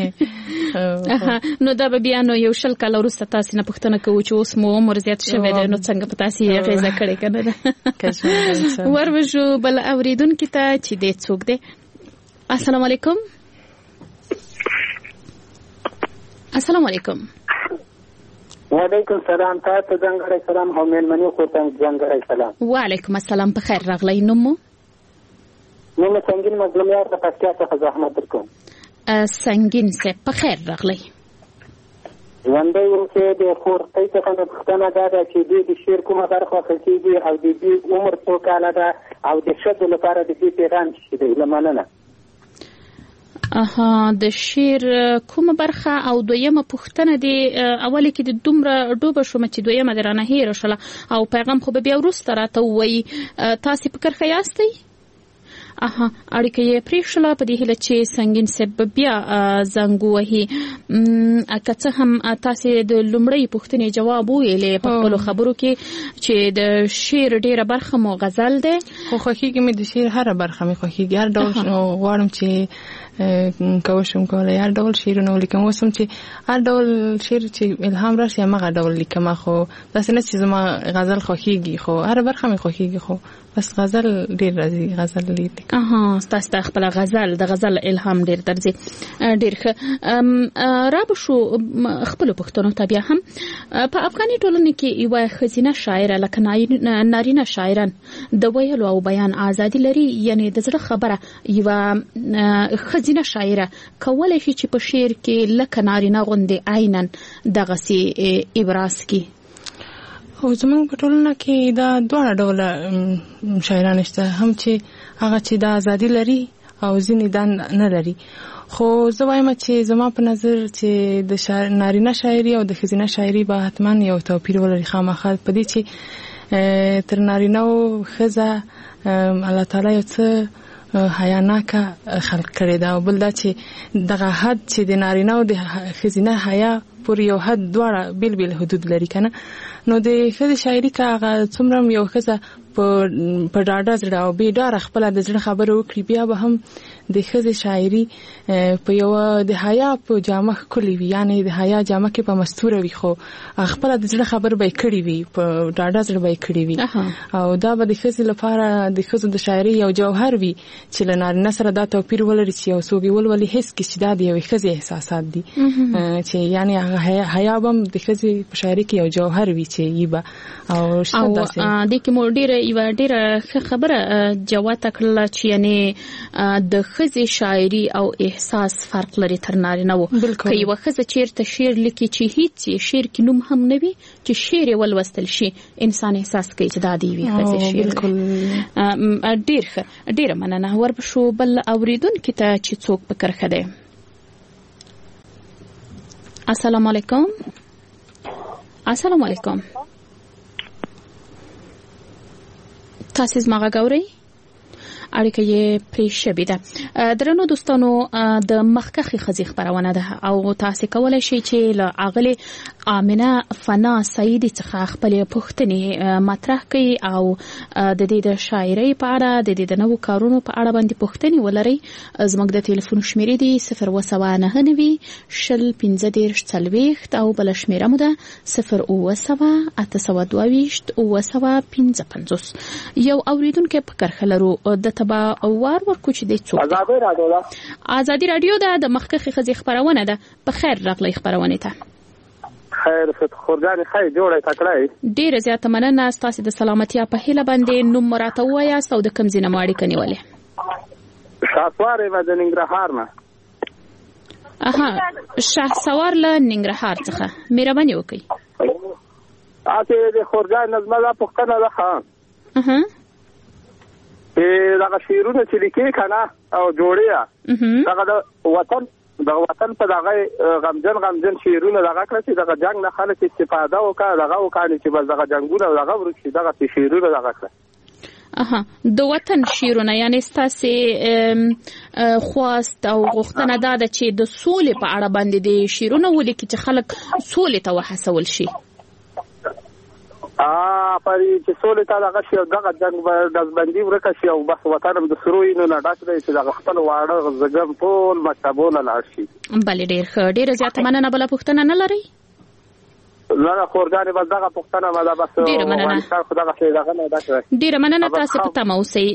چې نو دا به بیا نو یو شل کاله وروسته تاسې نه پوښتنه کوو چې اوس مو عمر زیات شوی دی نو څنګه په تاسې یې اغېزه کړې که نه ده وربشو بل اورېدونکي ته چې دی څوک دی السلام علیکم السلام علیکم وعلیکم السلام تاسو ته ځانګړی سلام او مېلمنو خو ته ځانګړی سلام وعلیکم السلام په خیر راغلی نوم مو نوم سنگین مظلومیار د پکتیا څخه زحمت درکوم سنگین صاحب په خیر راغلی ژوندی اوسې د خورتۍ څخه مې پوښتنه دا ده چې دوی د شعر کومه برخه خوښېږي او د دوی عمر څو کاله ده او د ښځو لپاره د دوی پیغام څه دی له مننه اها د شعر کومه برخه او دویمه پوښتنه دی اولی کې د دومره ډوبه شوم چې دویمه د رانه هېره شوله او پیغام خو به بیا وروسته راته ووایي تاسې په کرښه یاستئ اها اړیکه یې پرېښوله په دې هیله چې سنگین صاحب بیا زنګ ووهي که څه هم تاسې د لومړۍ پوښتنې جواب وویلې په خپلو خبرو کې چې د شعر ډېره برخه مو غزل دی خو خوښېږي مې د شعر هره برخه مې خوښېږي هر ډول غواړم چې کوشم کولی هر ډول شعرونه ولیکم اوس هم چې هر ډول شعر چې الهام راشي همغه ډول لیکم خو داسې نه چې زما غزل خوښېږي خو هره برخه مې خوښېږي خو بس غزل ډېر راځي غزل لیکم اها ستاسو ته خپله غزل د غزل الهام ډېر درځي ډېر ښه را به شو خپلو پوښتنو ته بیا هم په افغاني ټولنې کې یوه ښځینه شاعره لکه نارینه شاعران د ویلو او بیان ازادي لري یعنې د زړه خبره یوه ښځینه شاعره کولی شي چې په شعر کې لکه نارینه غوندې عیناً دغسې ابراز کړي خو زمونږ په ټولنه کې دا دواړه ډوله شاعران شته هم چې هغه چې دا ازادي لري او ځینې دا نه لري خو زه وایم چې زما په نظر چې د شاعر نارینه شاعري او د ښځینه شاعري به حتما یو توپیر ولري خامخا په دې چې تر نارینه او ښځه الله تعالی یو څه حیاناکه خلق کړی دا او بل دا چې دغه حد چې د نارینه او د ښځینه حیا پورې یو حد دواړه بیل بیل حدود لري کنه نو د ښځې شاعري که هغه څومره یو ښځه په په ډاډه زړه او بې ډاره خپله د زړه خبره وکړي بیا به هم د ښځې شاعري په یوه د حیا په جامه ښکلې وي یعنې د حیا جامه کې به مستوره وي خو خپله د زړه خبره به یې کړې وي په ډاډه زړه به یې کړې وي او دا به د ښځې لپاره د ښځو د شاعري یو جوهر وي چې له نارینه سره دا توپیر ولري چې یو څوک یې ولولي حس کړي چې دا د یوې ښځې احساسات دي چې یعنې هغه حیا به هم د ښځې په شاعري کې یو جوهر وي چې یې به او شته داسې دې کې مو ډېره یوه ډېره ښه خبره جواته کړله چې یعنې د ښځې شاعري او احساس فرق لري تر نارینه و که یوه ښځه چېرته شعر لیکي چې هیڅ یې شعر کې نوم هم نه وي چې شعر یې ولوستل شي انسان احساس کوي چې دا د یوې ښځې شعر دی ډېر ښه ډېره مننه ورپشو بل اورېدونکي ته چې څوک په کرښه دی السلام علیکم السلام علیکم تاسو زما غږ اورئ اړیکه یې پرې شوې ده درنو دوستانو د مخکښې ښځې خپرونه ده او تاسو کولی شئ چې له اغلې آمنه فنا سعیدي څخه خپلې پوښتنې مطرح کړئ او د دې د شاعرۍ په اړه د دې د نوو کارونو په اړه باندې پوښتنې ولرئ زموږ د ټلیفون شمیرې دي صفر اووه سوه نهه نوي شل پنځه دېرش څلوېښت او بله شمیره مو ده صفر اووه سوه اته سوه دوه ویشت اووه سوه پنځه پنځوس یو اورېدونکی په کرښه لرو د با وار ورکو چې د څو ازادي رادیو ده ازادي رادیو ده د مخکښې ښځې خبرونه ده په خیر راغلی خبرونه ته خیر ست خورګان خیر جوړه تکړه ډیره زیاته مننه ستاسو د سلامتیا په هیله باندې نوم مراته وایاست او د کوم ځای نه مو اړیکه نیولې شهسوار یم د ننګرهار نه اها شهسوار له ننګرهار څخه مهرباني وکړئ اته د خورګان نظم لا پښتنه ده ها اها دغه شعرونه چې لیکي کنه او جوړیا دغه د وطن د وطن په دغه غمجن غمجن شعرونه دغه کړ چې دغه جنگ نه خلک استفاده وکړه دغه وکړي چې بس دغه جنگونه دغه ورشي دغه شعرونه دغه کړ اها د وطن شعرونه یعنی ستاسو خواست او غوښتنه ده چې د سولې په اړه باندې د شعرونه ولیکي چې خلک سولې ته وهڅول شي ا پرې چې سولې ته دغه شی دغه جنگ د بندي ورکه شي او بس وطن د سروینو نه ډاک دی چې دغه خپل واړه زګم ټول مکتبونه لاړ شي بلې ډېر ښه ډېره زیاته مننه بله پوښتنه نه لرئ نه خورګانې بس دغه پوښتنه ما ده بس ډېره مننه ډېره مننه تاسو په تمه اوسئ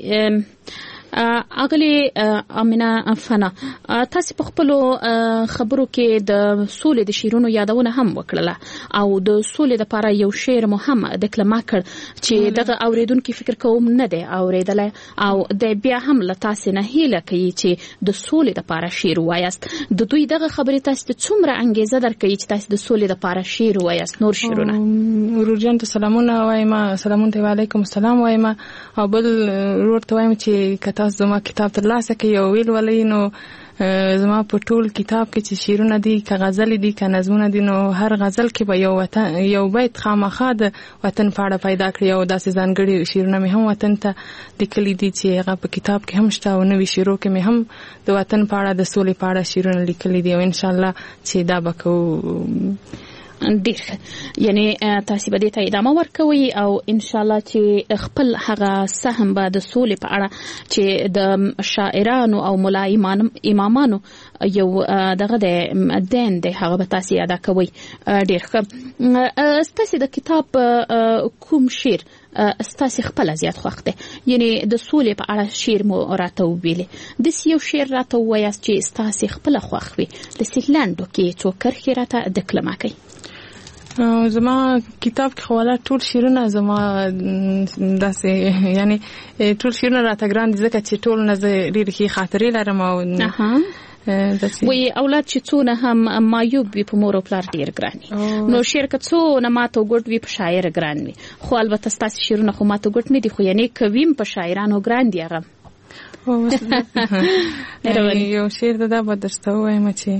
اغلی امینه فنا تاسو په خپل خبرو کې د سولې د شیرونو یادونه هم وکړله او د سولې لپاره یو شعر مهم د کلمه کړ چې دغه اوریدونکو فکر کوم نه دی اوریدل او د بیا هم له تاسو نه هیله کوي چې د سولې لپاره شعر وایاست د دوی دغه خبرې تاسو ته څومره انګیزه درکوي چې تاسو د سولې لپاره شعر وایاست نور شعرونه ورجن ته سلامونه وایم سلامون ته وعلیکم السلام وایم او بل ورته وایم چې تاسو زما کتاب ترلاسه کوي او ویل ولې نو زما په ټول کتاب کې چې شعرونه دي که غزل دي که نظمونه دي نو هر غزل کې به یو وطن یو بیت خامخا د وطن په اړه پیدا کړي او داسې ځانګړي شعرونه مې هم وطن ته لیکلي دي چې هغه په کتاب کې هم شته او نوي شعرو کې مې هم د وطن په اړه د سولې په اړه شعرونه لیکلي دي او انشاءالله چې دا به کوو ډیر یعنی تاسو به دې ته ادامه ورکوي او ان شاء الله چې خپل هغه سهم به د سولې په اړه چې د شاعرانو او ملا امامانو یو دغه د دین د هغه به تاسو یاد کوي ډیر ښه ستاسو د کتاب کوم شعر ستاسو خپل زیات خوښ دی یعنی د سولې په اړه شعر مو راته ویلې د یو شعر راته وایاست چې ستاسو خپل خوښ وي د سیلانډو کې څو کرښې راته د کلمه کوي زما کتاب کې خواله ټول شعرونه زما داسې یعنی ټول شعرونه راته ګران دي ځکه چې ټول نه زه ډېرې ښې خاطرې لرم او وی اولاد چې څونه هم معیوب وي په مور او پلار ډېر ګران نو شعر که څونه ماته وګټ وي په شاعر ګران وي خو البته ستاسو شعرونه خو ماته وګټ نه دي خو یعنی کویم په شاعرانو ګران دي هغه یو شعر دا به درته ووایم چې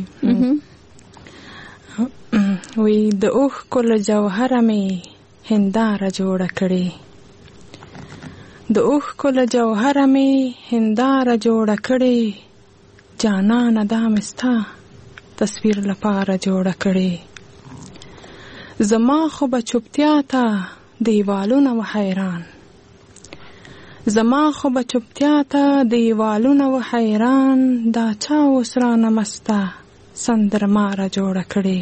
وی د اوښکو له جوهره مې هنداره جوړه کړې، د اوښکو له جوهره مې هنداره جوړه کړې، جانانه دا مې ستا تصویر لپاره جوړه کړې. زما خو به چوپتیا ته دیوالونه و حیران، زما خو به چوپتیا ته دیوالونه و حیران، دا چا اوس رانه مسته سندرماره جوړه کړې.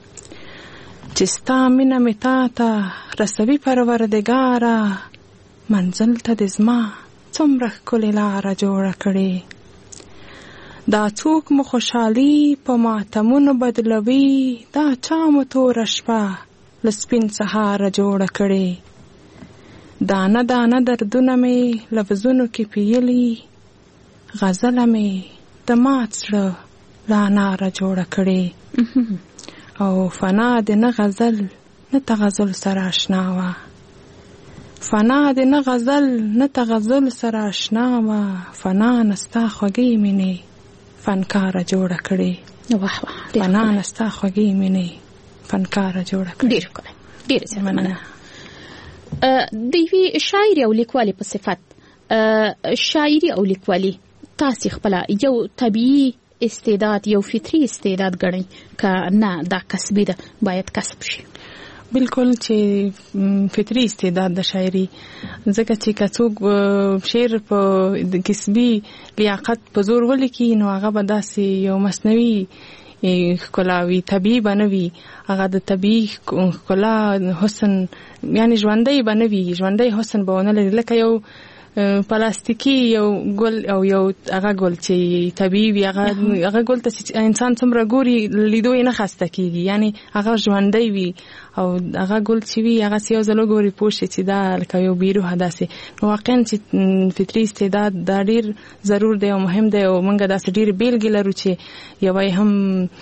چې ستا مینه مې تا ته رسوي پروردګاره، منزل ته د زما څومره ښکلې لاره جوړه کړې. دا څوک مو خوشحالي په ماتمونو بدلوي، دا چا مو توره شپه له سپین سهاره جوړه کړې. دانه دانه دردونه مې لفظونو کې پیلي، غزله مې د مات زړه له اناره جوړه کړې. او فنا د نه غزل نه تغزل سره اشنا وه، فنا د نه غزل نه تغزل سره اشنا وه، فنا نستا خوږې مینې فنکاره جوړه کړې. فنا نستا خوږې مینې فنکاره جوړه کړې. ډېر ښکلی، ډېره زیاته مننه. د یوې شاعري او لیکوالې په صفت، شاعري او لیکوالي تاسې خپله یو طبیعي استعداد، یو فطري استعداد ګڼئ که نه دا کسبي ده باید کسب شي؟ بالکل چې فطري استعداد د شاعري، ځکه چې که څوک شعر په کسبي لیاقت په زور ولیکي نو هغه به داسې یو مصنوعي ښکلا وي، طبیعي به نه وي. هغه د طبیعي ښکلا حسن یعنی ژوندی به نه وي، ژوندی حسن به ونه لري. لکه یو پلاستیکي یو ګل او یو هغه ګل چې طبیعي وي، هغه هغه ګل ته چې انسان څومره ګوري لیدو یې نه خسته کېږي، یعنی هغه ژوندی وي. او هغه ګل چې وي هغه یو ځل وګوري پوه شي چې دا لکه یو بیروحه داسې. نو واقعا چې فطري استعداد دا ډېر ضرور دی او مهم دی. او موږ داسې ډېرې بېلګې لرو چې یوه یې هم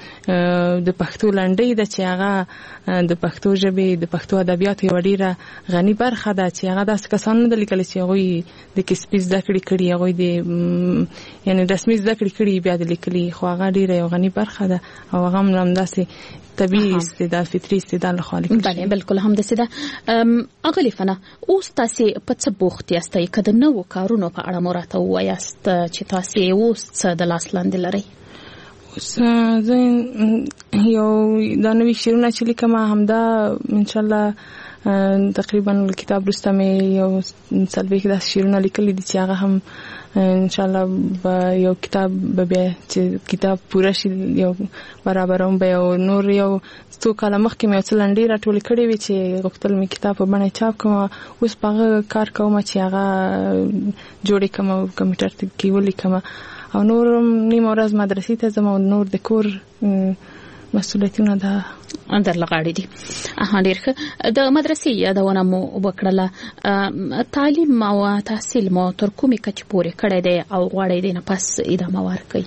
د پښتو لنډۍ ده چې هغه د پښتو ژبې د پښتو ادبیاتو یوه ډېره غني برخه ده، چې هغه داسې کسان نه ده لیکلی چې هغوی د کسبي زده کړې کړي، هغوی د یعنی رسمي زده کړې کړي بیا د لیکلي، خو هغه ډېره یو غني برخه ده. او هغه هم همداسې طبیعي استعداد، فطري استعداد لخوا لیکل شوی. بله بالکل همداسې ده. اغلې فنا اوس تاسې په څه بوخت یاستئ؟ که د نوو کارونو په اړه مو راته ووایاست چې تاسې اوس څه د لاس لاندې لرئ؟ اوس زه یو دا نوي شعرونه چې لیکم همدا انشاءالله تقریبا کتاب وروسته مې یو څلوېښت داسې شعرونه لیکلي دي چې هغه هم انشاءالله به یو کتاب به بیا چې کتاب پوره شي یو برابروم به یو نور یو څو کاله مخکې مې یو څه لنډې راټولې کړې وې چې غوښتل مې کتاب په بڼه چاپ کړم. اوس په هغه کار کوم چې هغه جوړې کړم او کمپیوټر کې ولیکم. او نور نیمه ورځ مدرسې ته ځم او نور د کور مسؤلیتونه ده در لغاړي دي. اها ډېر ښه. د مدرسې یادونه مو وکړله. تعلیم او تحصیل مو تر کومې کچې پورې کړی دی او غواړئ دې نه پس ادامه ورکړئ؟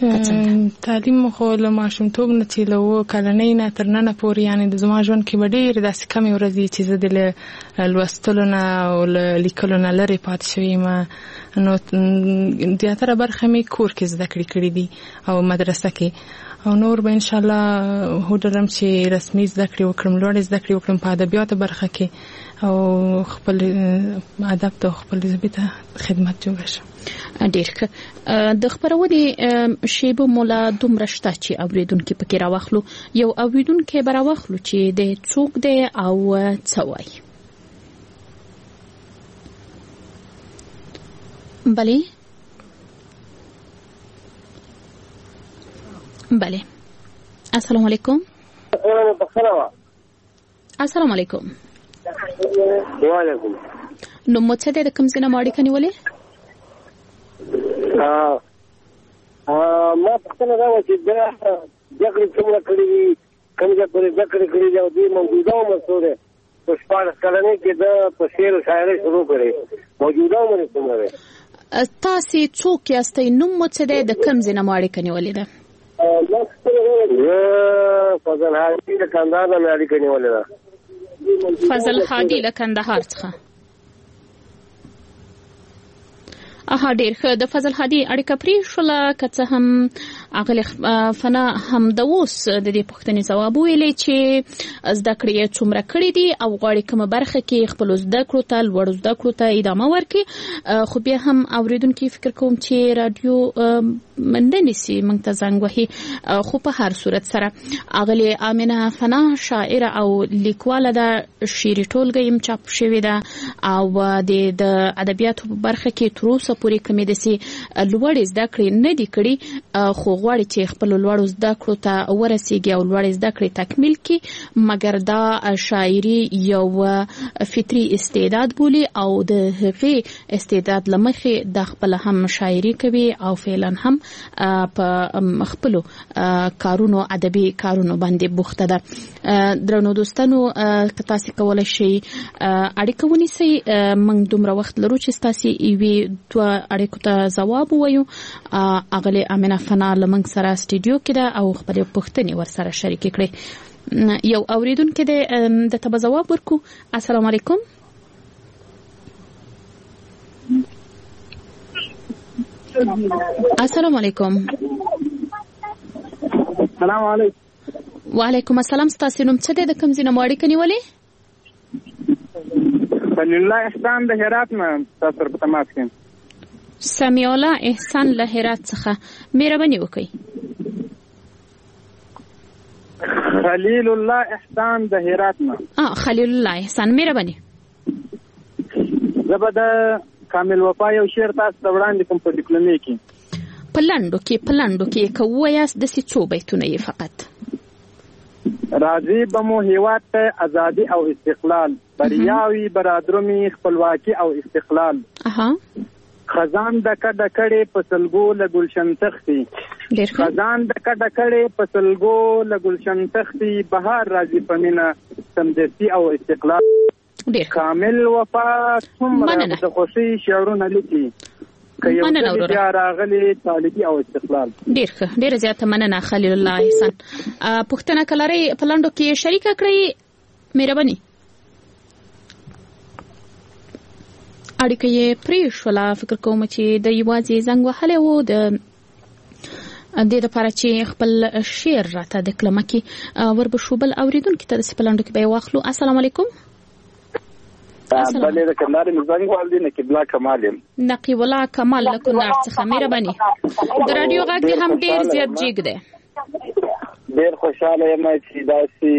تعلیم خو له ماشومتوب نه چې له اووه کلنۍ نه تر ننه پورې یعنې د زما ژوند کې به ډېرې داسې کمې ورځې چې زه د لوستلو نه او له لیکلو نه لرې پاتې شوې یم. نو زیاتره برخه مې کور کې زده کړې کړې دي او مدرسه کې. او نور به انشاءالله هوډ لرم چې رسمي زده کړې وکړم، لوړې زده کړې وکړم په ادبیاتو برخه کې او خپل ادب ته خپل ژبې ته خدمت جوړه شم. ډېر ښه. د خپرونې شیبه مو لا دومره شته چې اورېدونکي پکې راواخلو. یو اورېدونکی به راواخلو چې د څوک دی او څه وایي. بله بله. السلام علیکم. السلام علیکم. وعلیکم. نو مو څه دی د کوم ځای نه مو اړیکه نیولې؟ ما پوښتنه دا وه چې دا زده کړې څومره کړې دي، کوم ځای پورې زده کړې کړې دي او دوی موجوده عمر څو دی؟ په شپاړس کلنۍ کې ده په شعر و شاعرۍ شروع کړې، موجوده عمر یې څومره دی؟ تاسې څوک یاستئ؟ نوم مو څه دی؟ د کوم ځای نه مو اړیکه نیولې ده؟ زه فضل هادي له کندهار نه مې اړیکه نیولې ده. فضل هادي له کندهار څخه. اها ډیر ښه. د فضل هادي اړیکه پرې شوله که څه هم اغلی فنا هم د اوس د دې پوښتنې ځواب ویلی چې زده کړې یې څومره کړي دي او غواړي کومه برخه کې خپلو زده کړو ته لوړو زده کړو ته ادامه ورکړي. خو بیا هم اورېدونکي فکر کوم چې راډیو منده نیسي موږ ته زنګ وهي. خو په هر صورت سره اغلی امینه فنا شاعره او لیکواله ده، شعري ټولګه یې چاپ شوې ده او د ادبیاتو په برخه کې تر اوسه پورې کومې داسې لوړې زده کړې نه دي کړي، خو غواړي چې خپلو لوړو زده کړو ته ورسیږي او لوړې زده کړې تکمیل کړي. مګر دا شاعري یو فطري استعداد بولي او د هغې استعداد له مخې د خپله هم شاعري کوي او فعلا هم په خپلو کارونو ادبي کارونو باندې بوخته ده. درنو دوستانو که تاسې کولی شئ اړیکه ونیسئ، موږ دومره وخت لرو چې ستاسې یوې دوه اړیکو ته ځواب ووایو. اغلې امینه فنا له موږ سره سټوډیو کې ده او خپلې پوښتنې ورسره شریکې کړې. یو اوریدونکی دی، د ته به ځواب ورکو. السلام علیکم. السلام علیکم. السلام علیکم. وعلیکم السلام. ستاسې نوم څه دی؟ د کوم ځای نه مو اړیکه نیولې؟ سمیع الله احسان د هرات نه تاسو سره په تماس کې. سمیع الله احسان له هرات څخه، مهرباني وکړئ. خلیل الله احسان د هرات نه. اه خلیل الله احسان، مهرباني. زه به د کامل وفا یو شعر تاسو ته وړاندې کوم په ډیپلومي کې. په لنډو کې په لنډو کې که ووایاست داسې څو بیتونه یې فقط. راځي به مو هیواد ته ازادي او استقلال، بریاوي برادرومي خپلواکي او استقلال. اها خزان د کډه کړې په سلګو له ګلشن تختي، خزان د کډه کړې په سلګو له ګلشن تختي، بهار راځي په مینه سمدستي او استقلال. کامل وفا څومره د خوښۍ شعرونه لیکي، که یو څه بیا راغلي طالبي او استقلال. ډېر ښه، ډېره زیاته مننه خلیل الله احسان. پوښتنه که لرئ په لنډو کې شریکه کړئ، مهرباني. اړیکه یې پرې شوله. فکر کوم چې د یوازې زنګ وهلی و د دې دپاره چې خپل شعر راته د کلمه کې وربشو. بل اورېدونکي ته داسې په لنډو کې به یې واخلو. السلام علیکم. بلې د کندهار مې زنګ وهلی، نقیب الله کمال یم. نقیب الله کمال له کندهار څخه، مهرباني. د راډیو غږ دې هم ډېر زیات جګ دی. ډېر خوشحاله یم چې داسې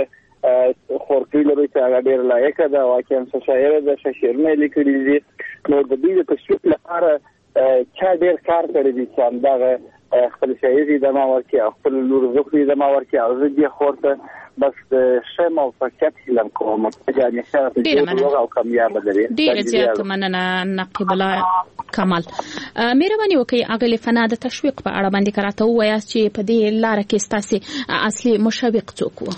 خورکۍ لرو چې هغه ډېر لایقه ده، واقعا ښه شاعره ده، ښه شعرونه یې لیکلي دي. نو د دوی د تشویق لپاره چا ډېر کار کړی دی چې همدغه خپل شاعري ادامه ورکړي او خپل لور زوکړي ادامه ورکړي. او زه دې خور ته بس د ښه موفقیت هیله کوم چې همیشه روغ او کامیابه لري. ډېره زیاته مننه نقیب الله کمال. مهرباني وکړئ اغلې فنا د تشویق په اړه باندې که راته ووایاست چې په دې لاره کې ستاسې اصلي مشوق څوک و؟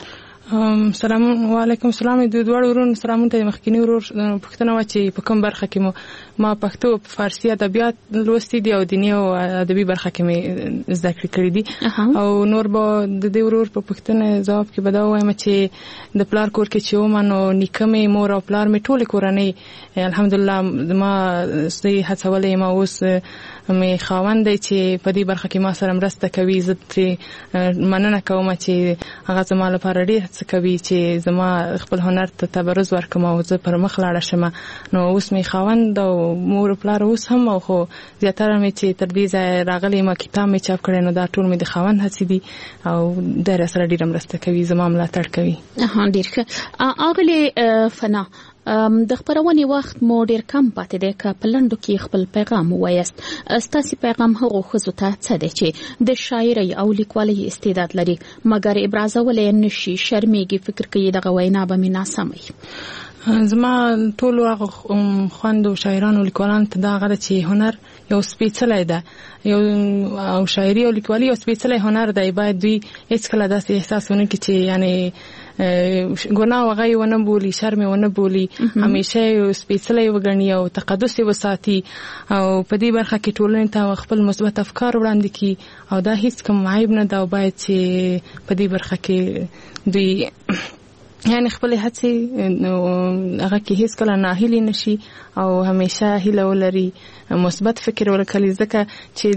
سلام علیکم. سلام د دوړو ورونو سلامونه ته. مخکینی ورور پوښتنه و چې په کوم برخه کې مو ما پښتو فارسی ادبیات لوستي دي او دیني او ادبي برخه کې مې زده کړې کړې دي. او نور به د دې ورور په پوښتنه ځواب کې به دا وایم چې د پلار کور کې چې وم نو نیکه مې مور او پلار مې ټولې کورنۍ الحمدلله ما زه هڅولی یم. اوس مې خاوند دی چې په دې برخه کې ما سره مرسته کوي. زه ترې مننه کوم چې هغه زما لپاره ډېر هڅه کوي چې زما خپل هنر ته تبرز ورکړم او زه پر مخ لاړه شم. نو اوس مې خاوند او مور پلار اوس هم او خو زیاتره مې چې تر دې ځایه راغلی ما کتاب مې چاپ کړی نو دا ټول مې د خاوند هڅې دي او دی راسره ډېره مرسته کوي، زما ملاتړ کوي. ډېر ښه. اغلې فنا د خپرونې وخت مو ډېر کم پاتې دی، که په لنډو کې خپل پیغام ووایاست. ستاسې پیغام هغو ښځو ته څه دی چې د شاعرۍ او لیکوالۍ استعداد لري مګر ابرازولی نه شي، شرمېږي، فکر کوي دغه وینا به مې ناسمه وي؟ زما ټولو هغه خویندو شاعرانو لیکوالانو ته دا هغه ده چې هنر یو سپېڅلی ده، یو او شاعري او لیکوالي یو سپېڅلی هنر دی. باید دوی هېڅکله داسې احساس ونه کړي چې یعنې ګناه هغه یې ونه بولي، شرم یې ونه بولي، همیشه یې سپېڅلی وګڼي او تقدس یې وساتي او په دې برخه کې ټولنې ته خپل مثبت افکار وړاندې کړي او دا هېڅ کوم عیب نه ده او باید چې په دې برخه کې دوی یعنی خپل هڅې هغه کې هیڅ کله ناهیلي نشي او همیشه هیله ولري مثبت فکر ولکلي ځکه چې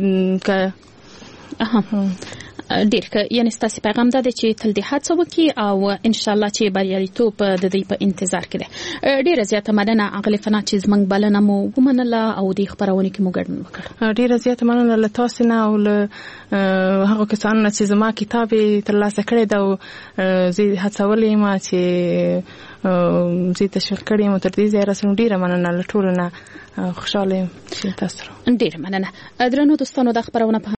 ډیر ښه. یعنی ستاسو پیغام دا دی چې تل دې هڅه وکړي او ان شاء الله چې بریالیتوب د دې په انتظار کې دی. ډیره زیاته مننه اغلی فنا چې زمنګ بلنه مو ومنله او د خبرونه کې مو ګډون وکړ. ډیره زیاته مننه له تاسو نه او له هغه کسانو چې زما کتاب ترلاسه کړی دا او زه هڅولې ما چې زه تشویق کړم تر دې ځای رسوم. ډیره مننه له ټولو نه خوشاله یم چې تاسو. ډیره مننه درنو دوستانو د خبرونه